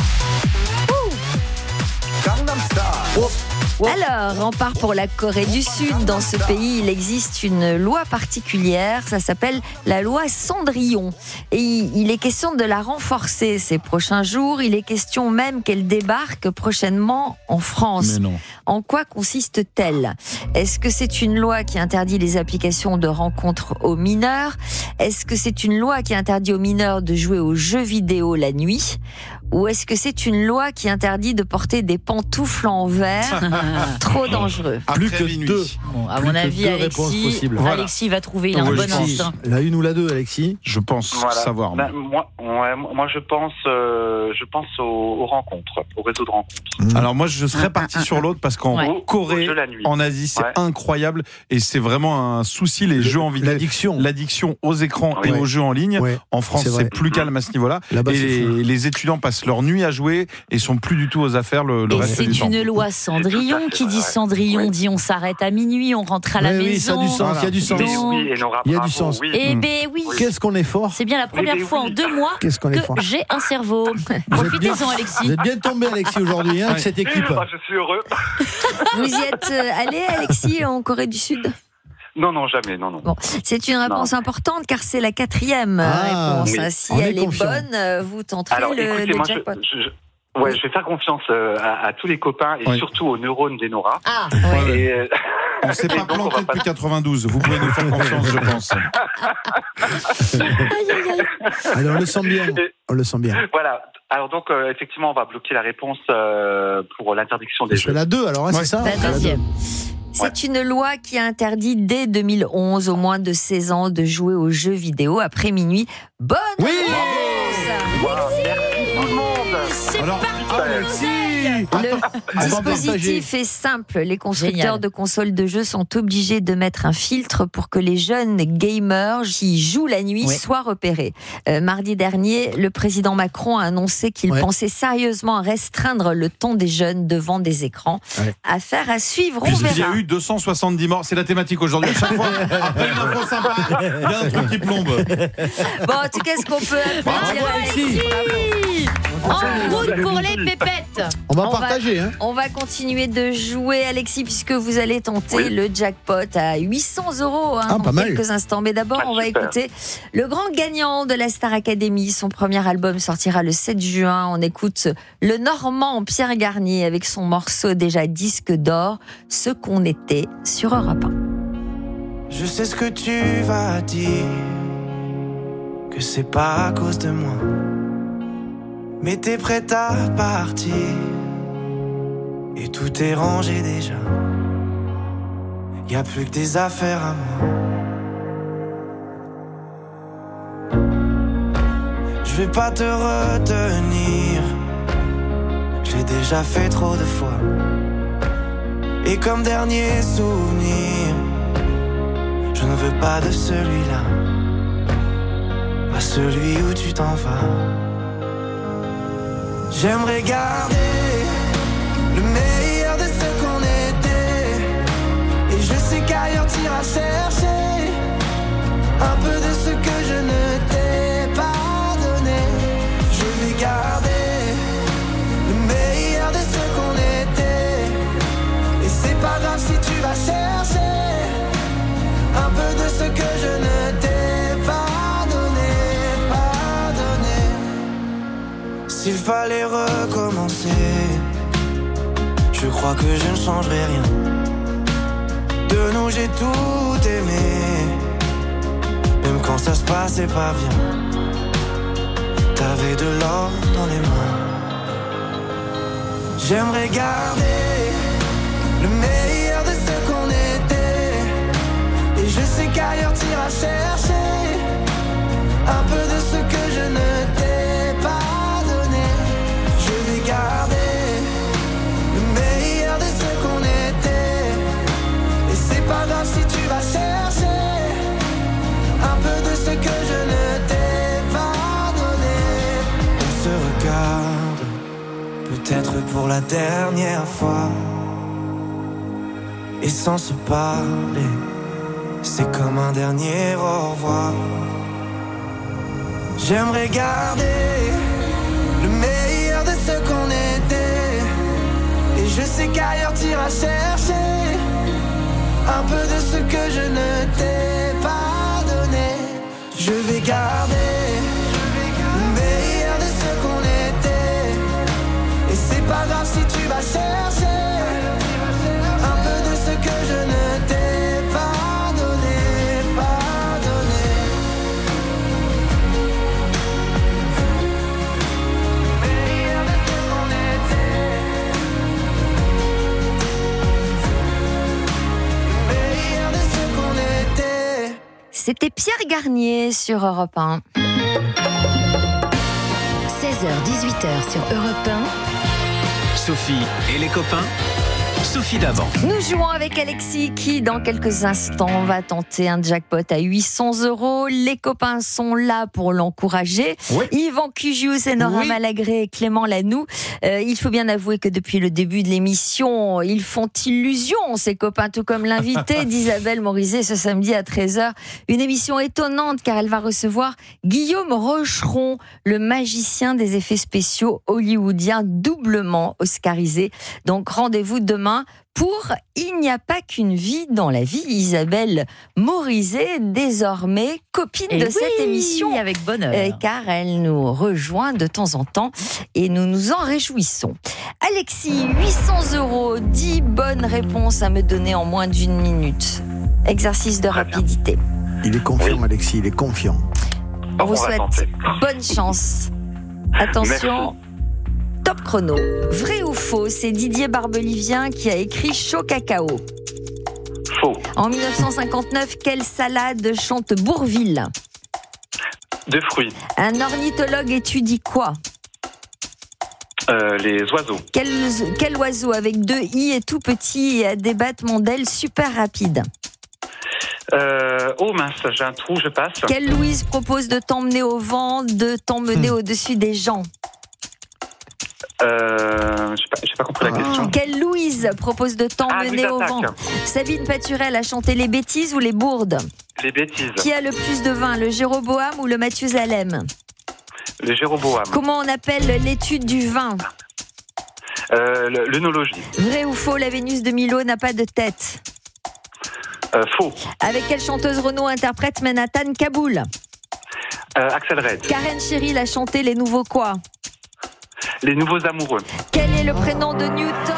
Speaker 22: Gangnam Style.
Speaker 1: Alors, on part pour la Corée du Sud. Dans ce pays, il existe une loi particulière. Ça s'appelle la loi Cendrillon. Et il est question de la renforcer ces prochains jours. Il est question même qu'elle débarque prochainement en France.
Speaker 7: Mais non.
Speaker 1: En quoi consiste-t-elle? Est-ce que c'est une loi qui interdit les applications de rencontres aux mineurs? Est-ce que c'est une loi qui interdit aux mineurs de jouer aux jeux vidéo la nuit? Ou est-ce que c'est une loi qui interdit de porter des pantoufles en verre? Trop dangereux.
Speaker 5: Plus que deux.
Speaker 2: Bon, à mon avis, Alexis va trouver. Il a un bon instinct.
Speaker 5: La une ou la deux, Alexis?
Speaker 7: Je pense savoir.
Speaker 3: Moi, je pense aux rencontres, au réseau de rencontres.
Speaker 7: Alors moi, je serais parti sur l'autre parce qu'en Corée, en Asie, c'est incroyable et c'est vraiment un souci, les jeux en vidéo. L'addiction aux écrans et aux jeux en ligne. En France, c'est plus calme à ce niveau-là. Et les étudiants passent leur nuit à jouer et sont plus du tout aux affaires le reste du temps.
Speaker 2: C'est une loi Cendrillon. Qui dit Cendrillon dit on s'arrête à minuit, on rentre à la maison.
Speaker 5: Oui, ça a du sens. Il y a du sens.
Speaker 3: Il y a du
Speaker 5: sens.
Speaker 2: Eh ben oui.
Speaker 5: Qu'est-ce qu'on est fort.
Speaker 2: C'est bien la première fois en 2 mois que j'ai un cerveau. Profitez-en, Alexis.
Speaker 5: Vous êtes bien tombé, Alexis, aujourd'hui, avec cette équipe.
Speaker 3: Je suis heureux.
Speaker 1: Vous y êtes allé, Alexis, en Corée du Sud?
Speaker 3: Non, jamais, non.
Speaker 1: Bon, c'est une réponse importante car c'est la 4e réponse.
Speaker 3: Oui.
Speaker 1: Si elle est bonne, vous tenterez le jackpot.
Speaker 3: Je vais faire confiance à tous les copains et surtout aux neurones d'Enora.
Speaker 7: On ne s'est pas planté depuis 92. Vous pouvez nous faire confiance, je pense.
Speaker 5: Alors, on le sent bien.
Speaker 3: Voilà. Alors donc, effectivement, on va bloquer la réponse pour l'interdiction des jeux.
Speaker 5: C'est la 2, alors, c'est ça?
Speaker 1: La deuxième. C'est une loi qui a interdit dès 2011 aux moins de 16 ans de jouer aux jeux vidéo après minuit. Bonne réponse.
Speaker 3: Merci tout le monde.
Speaker 1: C'est parti.
Speaker 5: Merci.
Speaker 1: Le dispositif est simple. Les constructeurs de consoles de jeux sont obligés de mettre un filtre pour que les jeunes gamers qui jouent la nuit soient repérés. Mardi dernier, le président Macron a annoncé qu'il pensait sérieusement à restreindre le temps des jeunes devant des écrans. Affaire à suivre, on verra.
Speaker 7: Il y a eu 270 morts. C'est la thématique aujourd'hui. À chaque fois, après une info sympa, il y a un truc qui plombe.
Speaker 1: Bon, en tout cas, ce qu'on peut applaudir Alexis.
Speaker 2: En route pour les pépettes.
Speaker 5: On va partager.
Speaker 1: On va continuer de jouer, Alexis, puisque vous allez tenter le jackpot à 800 € dans quelques instants. Mais d'abord, on va écouter le grand gagnant de la Star Academy. Son premier album sortira le 7 juin. On écoute le Normand Pierre Garnier avec son morceau déjà disque d'or, Ce qu'on était, sur Europe 1.
Speaker 6: Je sais ce que tu vas dire, que c'est pas à cause de moi. Mais t'es prête à partir et tout est rangé déjà. Y a plus que des affaires à moi. Je vais pas te retenir, je l'ai déjà fait trop de fois. Et comme dernier souvenir, je ne veux pas de celui-là, pas celui où tu t'en vas. J'aimerais garder le meilleur de ce qu'on était. Et je sais qu'ailleurs t'iras chercher un peu de ce que je ne t'ai pas donné. Je vais garder le meilleur de ce qu'on était. Et c'est pas grave si tu vas chercher un peu de ce que je ne t'ai pas donné, pas donné. S'il fallait recommencer, je crois que je ne changerai rien. De nous j'ai tout aimé, même quand ça se passait pas bien. T'avais de l'or dans les mains. J'aimerais garder le meilleur de ce qu'on était. Et je sais qu'ailleurs t'iras chercher un peu de ce que je ne t'ai pas donné. Je vais garder le meilleur de ce qu'on était. Et c'est pas grave si tu vas chercher un peu de ce que je ne t'ai pas donné. On se regarde, peut-être pour la dernière fois. Et sans se parler, c'est comme un dernier au revoir. J'aimerais garder le meilleur de ce qu'on était. Et je sais qu'ailleurs t'iras chercher un peu de ce que je ne t'ai pas donné. Je vais garder le meilleur de ce qu'on était. Et c'est pas grave si tu vas chercher un peu de ce que je ne t'ai pas donné, pas donné. Le meilleur de ce qu'on était. Le meilleur de ce qu'on était.
Speaker 1: C'était Pierre Garnier sur Europe 1.
Speaker 21: 16h-18h sur Europe 1.
Speaker 4: Sophie et les copains. Sophie Davant.
Speaker 1: Nous jouons avec Alexis qui, dans quelques instants, va tenter un jackpot à 800 €. Les copains sont là pour l'encourager. Oui. Yvan Cugius, Nora Malagré et Clément Lanoux. Il faut bien avouer que depuis le début de l'émission, ils font illusion, ces copains, tout comme l'invité d'Isabelle Morizet ce samedi à 13h. Une émission étonnante car elle va recevoir Guillaume Rocheron, le magicien des effets spéciaux hollywoodiens doublement oscarisé. Donc rendez-vous demain pour Il n'y a pas qu'une vie dans la vie. Isabelle Morizet, désormais copine de cette émission.
Speaker 2: Avec bonheur.
Speaker 1: Car elle nous rejoint de temps en temps et nous nous en réjouissons. Alexis, 800 €, 10 bonnes réponses à me donner en moins d'une minute. Exercice de rapidité.
Speaker 5: Il est confiant, Alexis, il est confiant.
Speaker 1: On vous souhaite bonne chance. Attention. Merci. Top chrono. Vrai ou faux, c'est Didier Barbelivien qui a écrit Chaud Cacao.
Speaker 3: Faux.
Speaker 1: En 1959, quelle salade chante Bourvil?
Speaker 3: De fruits.
Speaker 1: Un ornithologue étudie quoi?
Speaker 3: Les oiseaux.
Speaker 1: Quel oiseau avec 2 i est tout petit et a des battements d'ailes super rapides?
Speaker 3: Oh mince, j'ai un trou, je passe.
Speaker 1: Quelle Louise propose de t'emmener au vent, de t'emmener au-dessus des gens?
Speaker 3: J'ai pas compris la question.
Speaker 1: Quelle Louise propose de t'emmener au vent? Sabine Paturel a chanté les bêtises ou les bourdes?
Speaker 3: Les bêtises.
Speaker 1: Qui a le plus de vin, le Jéroboam ou le Mathusalem?
Speaker 3: Le Jéroboam.
Speaker 1: Comment on appelle l'étude du vin?
Speaker 3: L'œnologie.
Speaker 1: Vrai ou faux, la Vénus de Milo n'a pas de tête?
Speaker 3: Faux.
Speaker 1: Avec quelle chanteuse Renaud interprète Manhattan Kaboul?
Speaker 3: Axel Red.
Speaker 1: Karen Cheryl a chanté Les Nouveaux quoi?
Speaker 3: Les Nouveaux Amoureux.
Speaker 1: Quel est le prénom de Newton?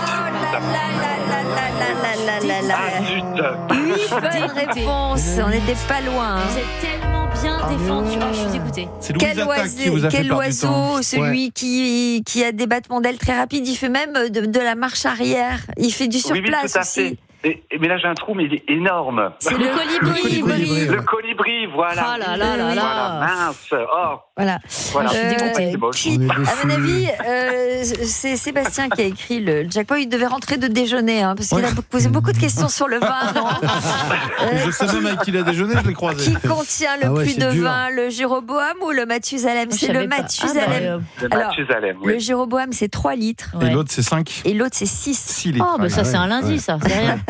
Speaker 3: Ah,
Speaker 1: 8 bonnes réponses, on n'était pas loin.
Speaker 8: Vous êtes tellement bien défendu. Je suis dégoûtée.
Speaker 7: C'est Louise Attaque qui vous a fait
Speaker 1: Quel
Speaker 7: perdre du temps.
Speaker 1: oiseau, celui qui a des battements d'ailes très rapides, il fait même de la marche arrière. Il fait du surplace
Speaker 3: oui, tout à
Speaker 1: aussi.
Speaker 3: fait. Mais là j'ai un trou, mais il est énorme.
Speaker 1: C'est le colibri.
Speaker 3: Le colibri, voilà.
Speaker 2: Oh là là là là.
Speaker 3: Voilà, mince. Oh.
Speaker 1: Voilà.
Speaker 3: Je suis dégoûtée.
Speaker 1: À mon avis, c'est Sébastien qui a écrit le jackpot. Il devait rentrer de déjeuner, parce qu'il a posé beaucoup de questions sur le vin. Non
Speaker 7: Je sais même avec qui il a déjeuné, je l'ai croisé.
Speaker 1: Qui contient le plus de vin, le Jéroboam ou le Mathusalem? C'est le Mathusalem. Alors, le Jéroboam, c'est 3 litres.
Speaker 7: Et l'autre, c'est 5.
Speaker 1: Et l'autre, c'est 6 litres.
Speaker 8: Oh, bah ça, c'est un lundi, ça. C'est rien.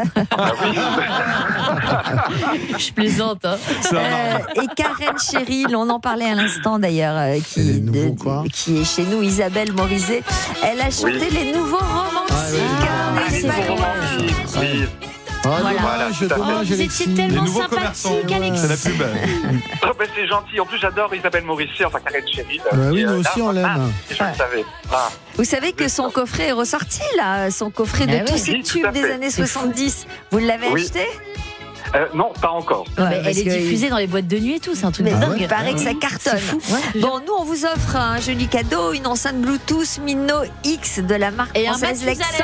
Speaker 8: Je plaisante. Hein.
Speaker 1: Et Karen Cheryl, on en parlait à l'instant d'ailleurs, qui est chez nous, Isabelle Morizet. Elle a chanté les nouveaux romantiques.
Speaker 3: Oui.
Speaker 1: Dommage,
Speaker 8: vous étiez tellement sympathique, Alexis.
Speaker 7: C'est la pub.
Speaker 3: C'est gentil. En plus, j'adore Isabelle Morizet, enfin Karen Cheryl.
Speaker 5: Oui, nous aussi, on l'aime.
Speaker 3: Je le savais.
Speaker 1: Vous savez que son coffret est ressorti, là, son coffret de tous ces tubes des années 70. Vous l'avez acheté?
Speaker 3: Non, pas encore.
Speaker 8: Elle est diffusée dans les boîtes de nuit et tout, c'est un truc de dingue.
Speaker 1: Il paraît que ça cartonne.
Speaker 8: Fou.
Speaker 1: Bon, nous, on vous offre un joli cadeau, une enceinte Bluetooth Mino X de la marque française Lexon.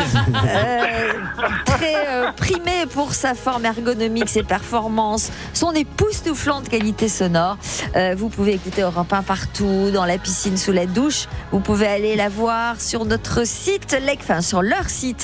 Speaker 1: Très primée pour sa forme ergonomique, ses performances, son époustouflante qualité sonore. Vous pouvez écouter Europe 1 partout, dans la piscine, sous la douche. Vous pouvez aller la voir sur notre site, sur leur site,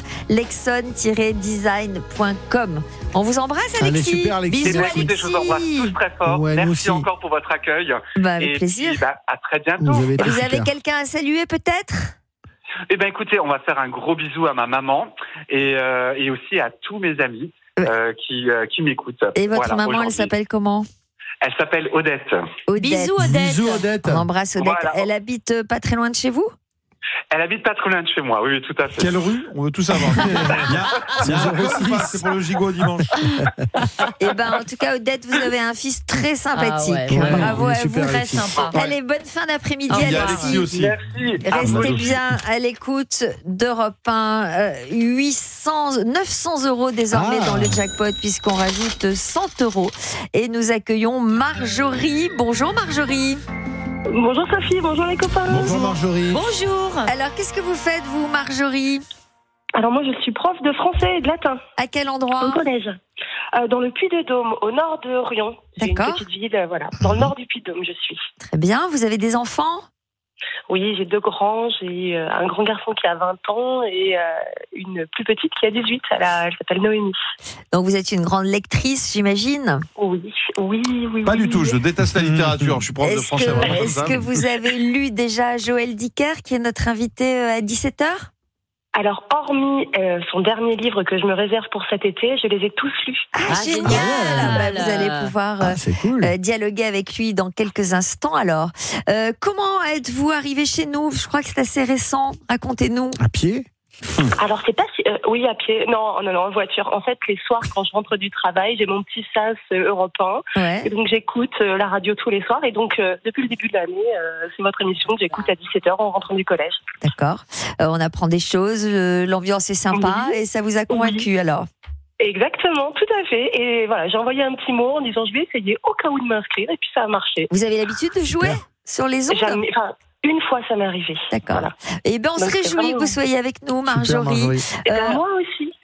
Speaker 1: lexon-design.com. On vous embrasse, Alexis.
Speaker 5: Allez, super, Alexis.
Speaker 1: Bisous,
Speaker 3: Écoutez,
Speaker 1: Alexis.
Speaker 3: je vous embrasse tous très fort. Merci encore pour votre accueil.
Speaker 1: Avec plaisir.
Speaker 3: Puis, à très bientôt.
Speaker 1: Vous avez quelqu'un à saluer, peut-être?
Speaker 3: Écoutez, on va faire un gros bisou à ma maman et aussi à tous mes amis qui m'écoutent.
Speaker 1: Et votre maman, elle s'appelle comment?
Speaker 3: Elle s'appelle Odette.
Speaker 1: Bisous, Odette. On embrasse Odette.
Speaker 3: Voilà.
Speaker 1: Elle habite pas très loin de chez vous?
Speaker 3: Elle habite pas trop loin de chez moi, oui, tout à fait.
Speaker 7: Quelle rue? On veut tout savoir. C'est pour le gigot dimanche.
Speaker 1: Et en tout cas, Odette, vous avez un fils très sympathique. Bravo à vous.
Speaker 8: Très sympa.
Speaker 1: Allez, bonne fin d'après-midi,
Speaker 3: Alexis aussi. Merci.
Speaker 1: Restez bien à l'écoute d'Europe 1. 900 euros désormais dans le jackpot, puisqu'on rajoute 100 euros. Et nous accueillons Marjorie. Bonjour Marjorie.
Speaker 9: Bonjour Sophie, bonjour les copains.
Speaker 5: Bonjour Marjorie.
Speaker 1: Bonjour. Alors, qu'est-ce que vous faites, vous, Marjorie?
Speaker 9: Alors moi, je suis prof de français et de latin.
Speaker 1: À quel endroit?
Speaker 9: Au collège. Dans le Puy-de-Dôme, au nord de Rion. C'est une petite ville, dans le nord du Puy-de-Dôme, je suis.
Speaker 1: Très bien. Vous avez des enfants?
Speaker 9: Oui, j'ai 2 grands. J'ai un grand garçon qui a 20 ans et une plus petite qui a 18. Elle s'appelle Noémie.
Speaker 1: Donc vous êtes une grande lectrice, j'imagine?
Speaker 9: Oui.
Speaker 7: Pas du tout, je déteste la littérature. Je suis prof de français.
Speaker 1: Est-ce que vous avez lu déjà Joël Dicker, qui est notre invité à 17h?
Speaker 9: Alors, hormis son dernier livre que je me réserve pour cet été, je les ai tous lus.
Speaker 1: Génial. Vous allez pouvoir dialoguer avec lui dans quelques instants. Alors, comment êtes-vous arrivé chez nous? Je crois que c'est assez récent. Racontez-nous.
Speaker 5: À pied?
Speaker 9: Alors, c'est pas si... oui, à pied. Non, en voiture. En fait, les soirs, quand je rentre du travail, j'ai mon petit sas Europe 1. Et donc, j'écoute la radio tous les soirs. Et donc, depuis le début de l'année, c'est votre émission que j'écoute à 17h en rentrant du collège.
Speaker 1: D'accord. On apprend des choses. L'ambiance est sympa. Et ça vous a convaincu, alors?
Speaker 9: Exactement, tout à fait. Et voilà, j'ai envoyé un petit mot en disant je vais essayer au cas où de m'inscrire. Et puis, ça a marché.
Speaker 1: Vous avez l'habitude de jouer sur les ondes?
Speaker 9: Une fois, ça m'est arrivé.
Speaker 1: D'accord. Voilà. On se réjouit que vous soyez avec nous, Marjorie.
Speaker 9: Moi aussi.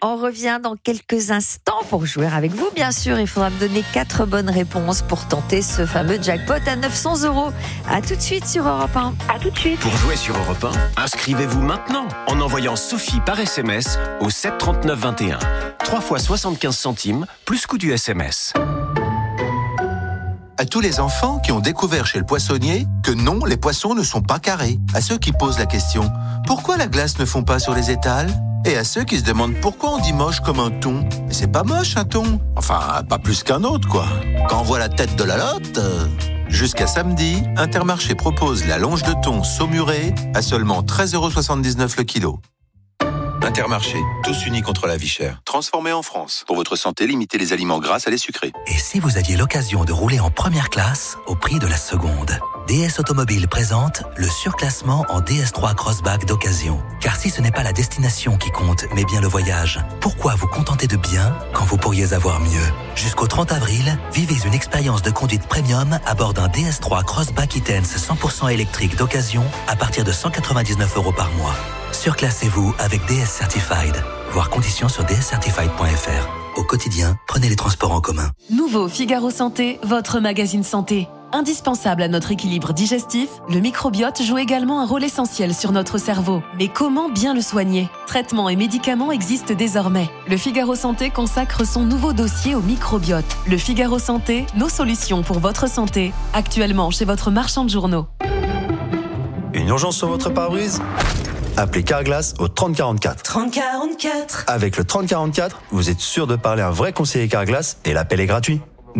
Speaker 1: On revient dans quelques instants pour jouer avec vous. Bien sûr, il faudra me donner 4 bonnes réponses pour tenter ce fameux jackpot à 900 €. À tout de suite sur Europe 1.
Speaker 9: À tout de suite.
Speaker 4: Pour jouer sur Europe 1, inscrivez-vous maintenant en envoyant Sophie par SMS au 7 39 21. 3 fois 75 centimes, plus coût du SMS.
Speaker 22: À tous les enfants qui ont découvert chez le poissonnier que non, les poissons ne sont pas carrés. À ceux qui posent la question « Pourquoi la glace ne fond pas sur les étals ?» Et à ceux qui se demandent pourquoi on dit moche comme un thon. Mais c'est pas moche un thon. Enfin, pas plus qu'un autre, quoi. Quand on voit la tête de la lotte... Jusqu'à samedi, Intermarché propose la longe de thon saumurée à seulement 13,79 € le kilo. Intermarché, tous unis contre la vie chère. Transformé en France. Pour votre santé, limitez les aliments gras à les sucrés.
Speaker 12: Et si vous aviez l'occasion de rouler en première classe au prix de la seconde? DS Automobile présente le surclassement en DS3 Crossback d'occasion. Car si ce n'est pas la destination qui compte, mais bien le voyage, pourquoi vous contenter de bien quand vous pourriez avoir mieux? Jusqu'au 30 avril, vivez une expérience de conduite premium à bord d'un DS3 Crossback E-Tense 100% électrique d'occasion à partir de 199 € par mois. Surclassez-vous avec DS Certified. Voir conditions sur dscertified.fr. Au quotidien, prenez les transports en commun.
Speaker 19: Nouveau Figaro Santé, votre magazine santé. Indispensable à notre équilibre digestif, le microbiote joue également un rôle essentiel sur notre cerveau. Mais comment bien le soigner? Traitements et médicaments existent désormais. Le Figaro Santé consacre son nouveau dossier au microbiote. Le Figaro Santé, nos solutions pour votre santé. Actuellement chez votre marchand de journaux.
Speaker 23: Une urgence sur votre pare-brise? Appelez Carglass au 3044.
Speaker 24: 3044.
Speaker 23: Avec le 3044, vous êtes sûr de parler à un vrai conseiller Carglass et l'appel est gratuit.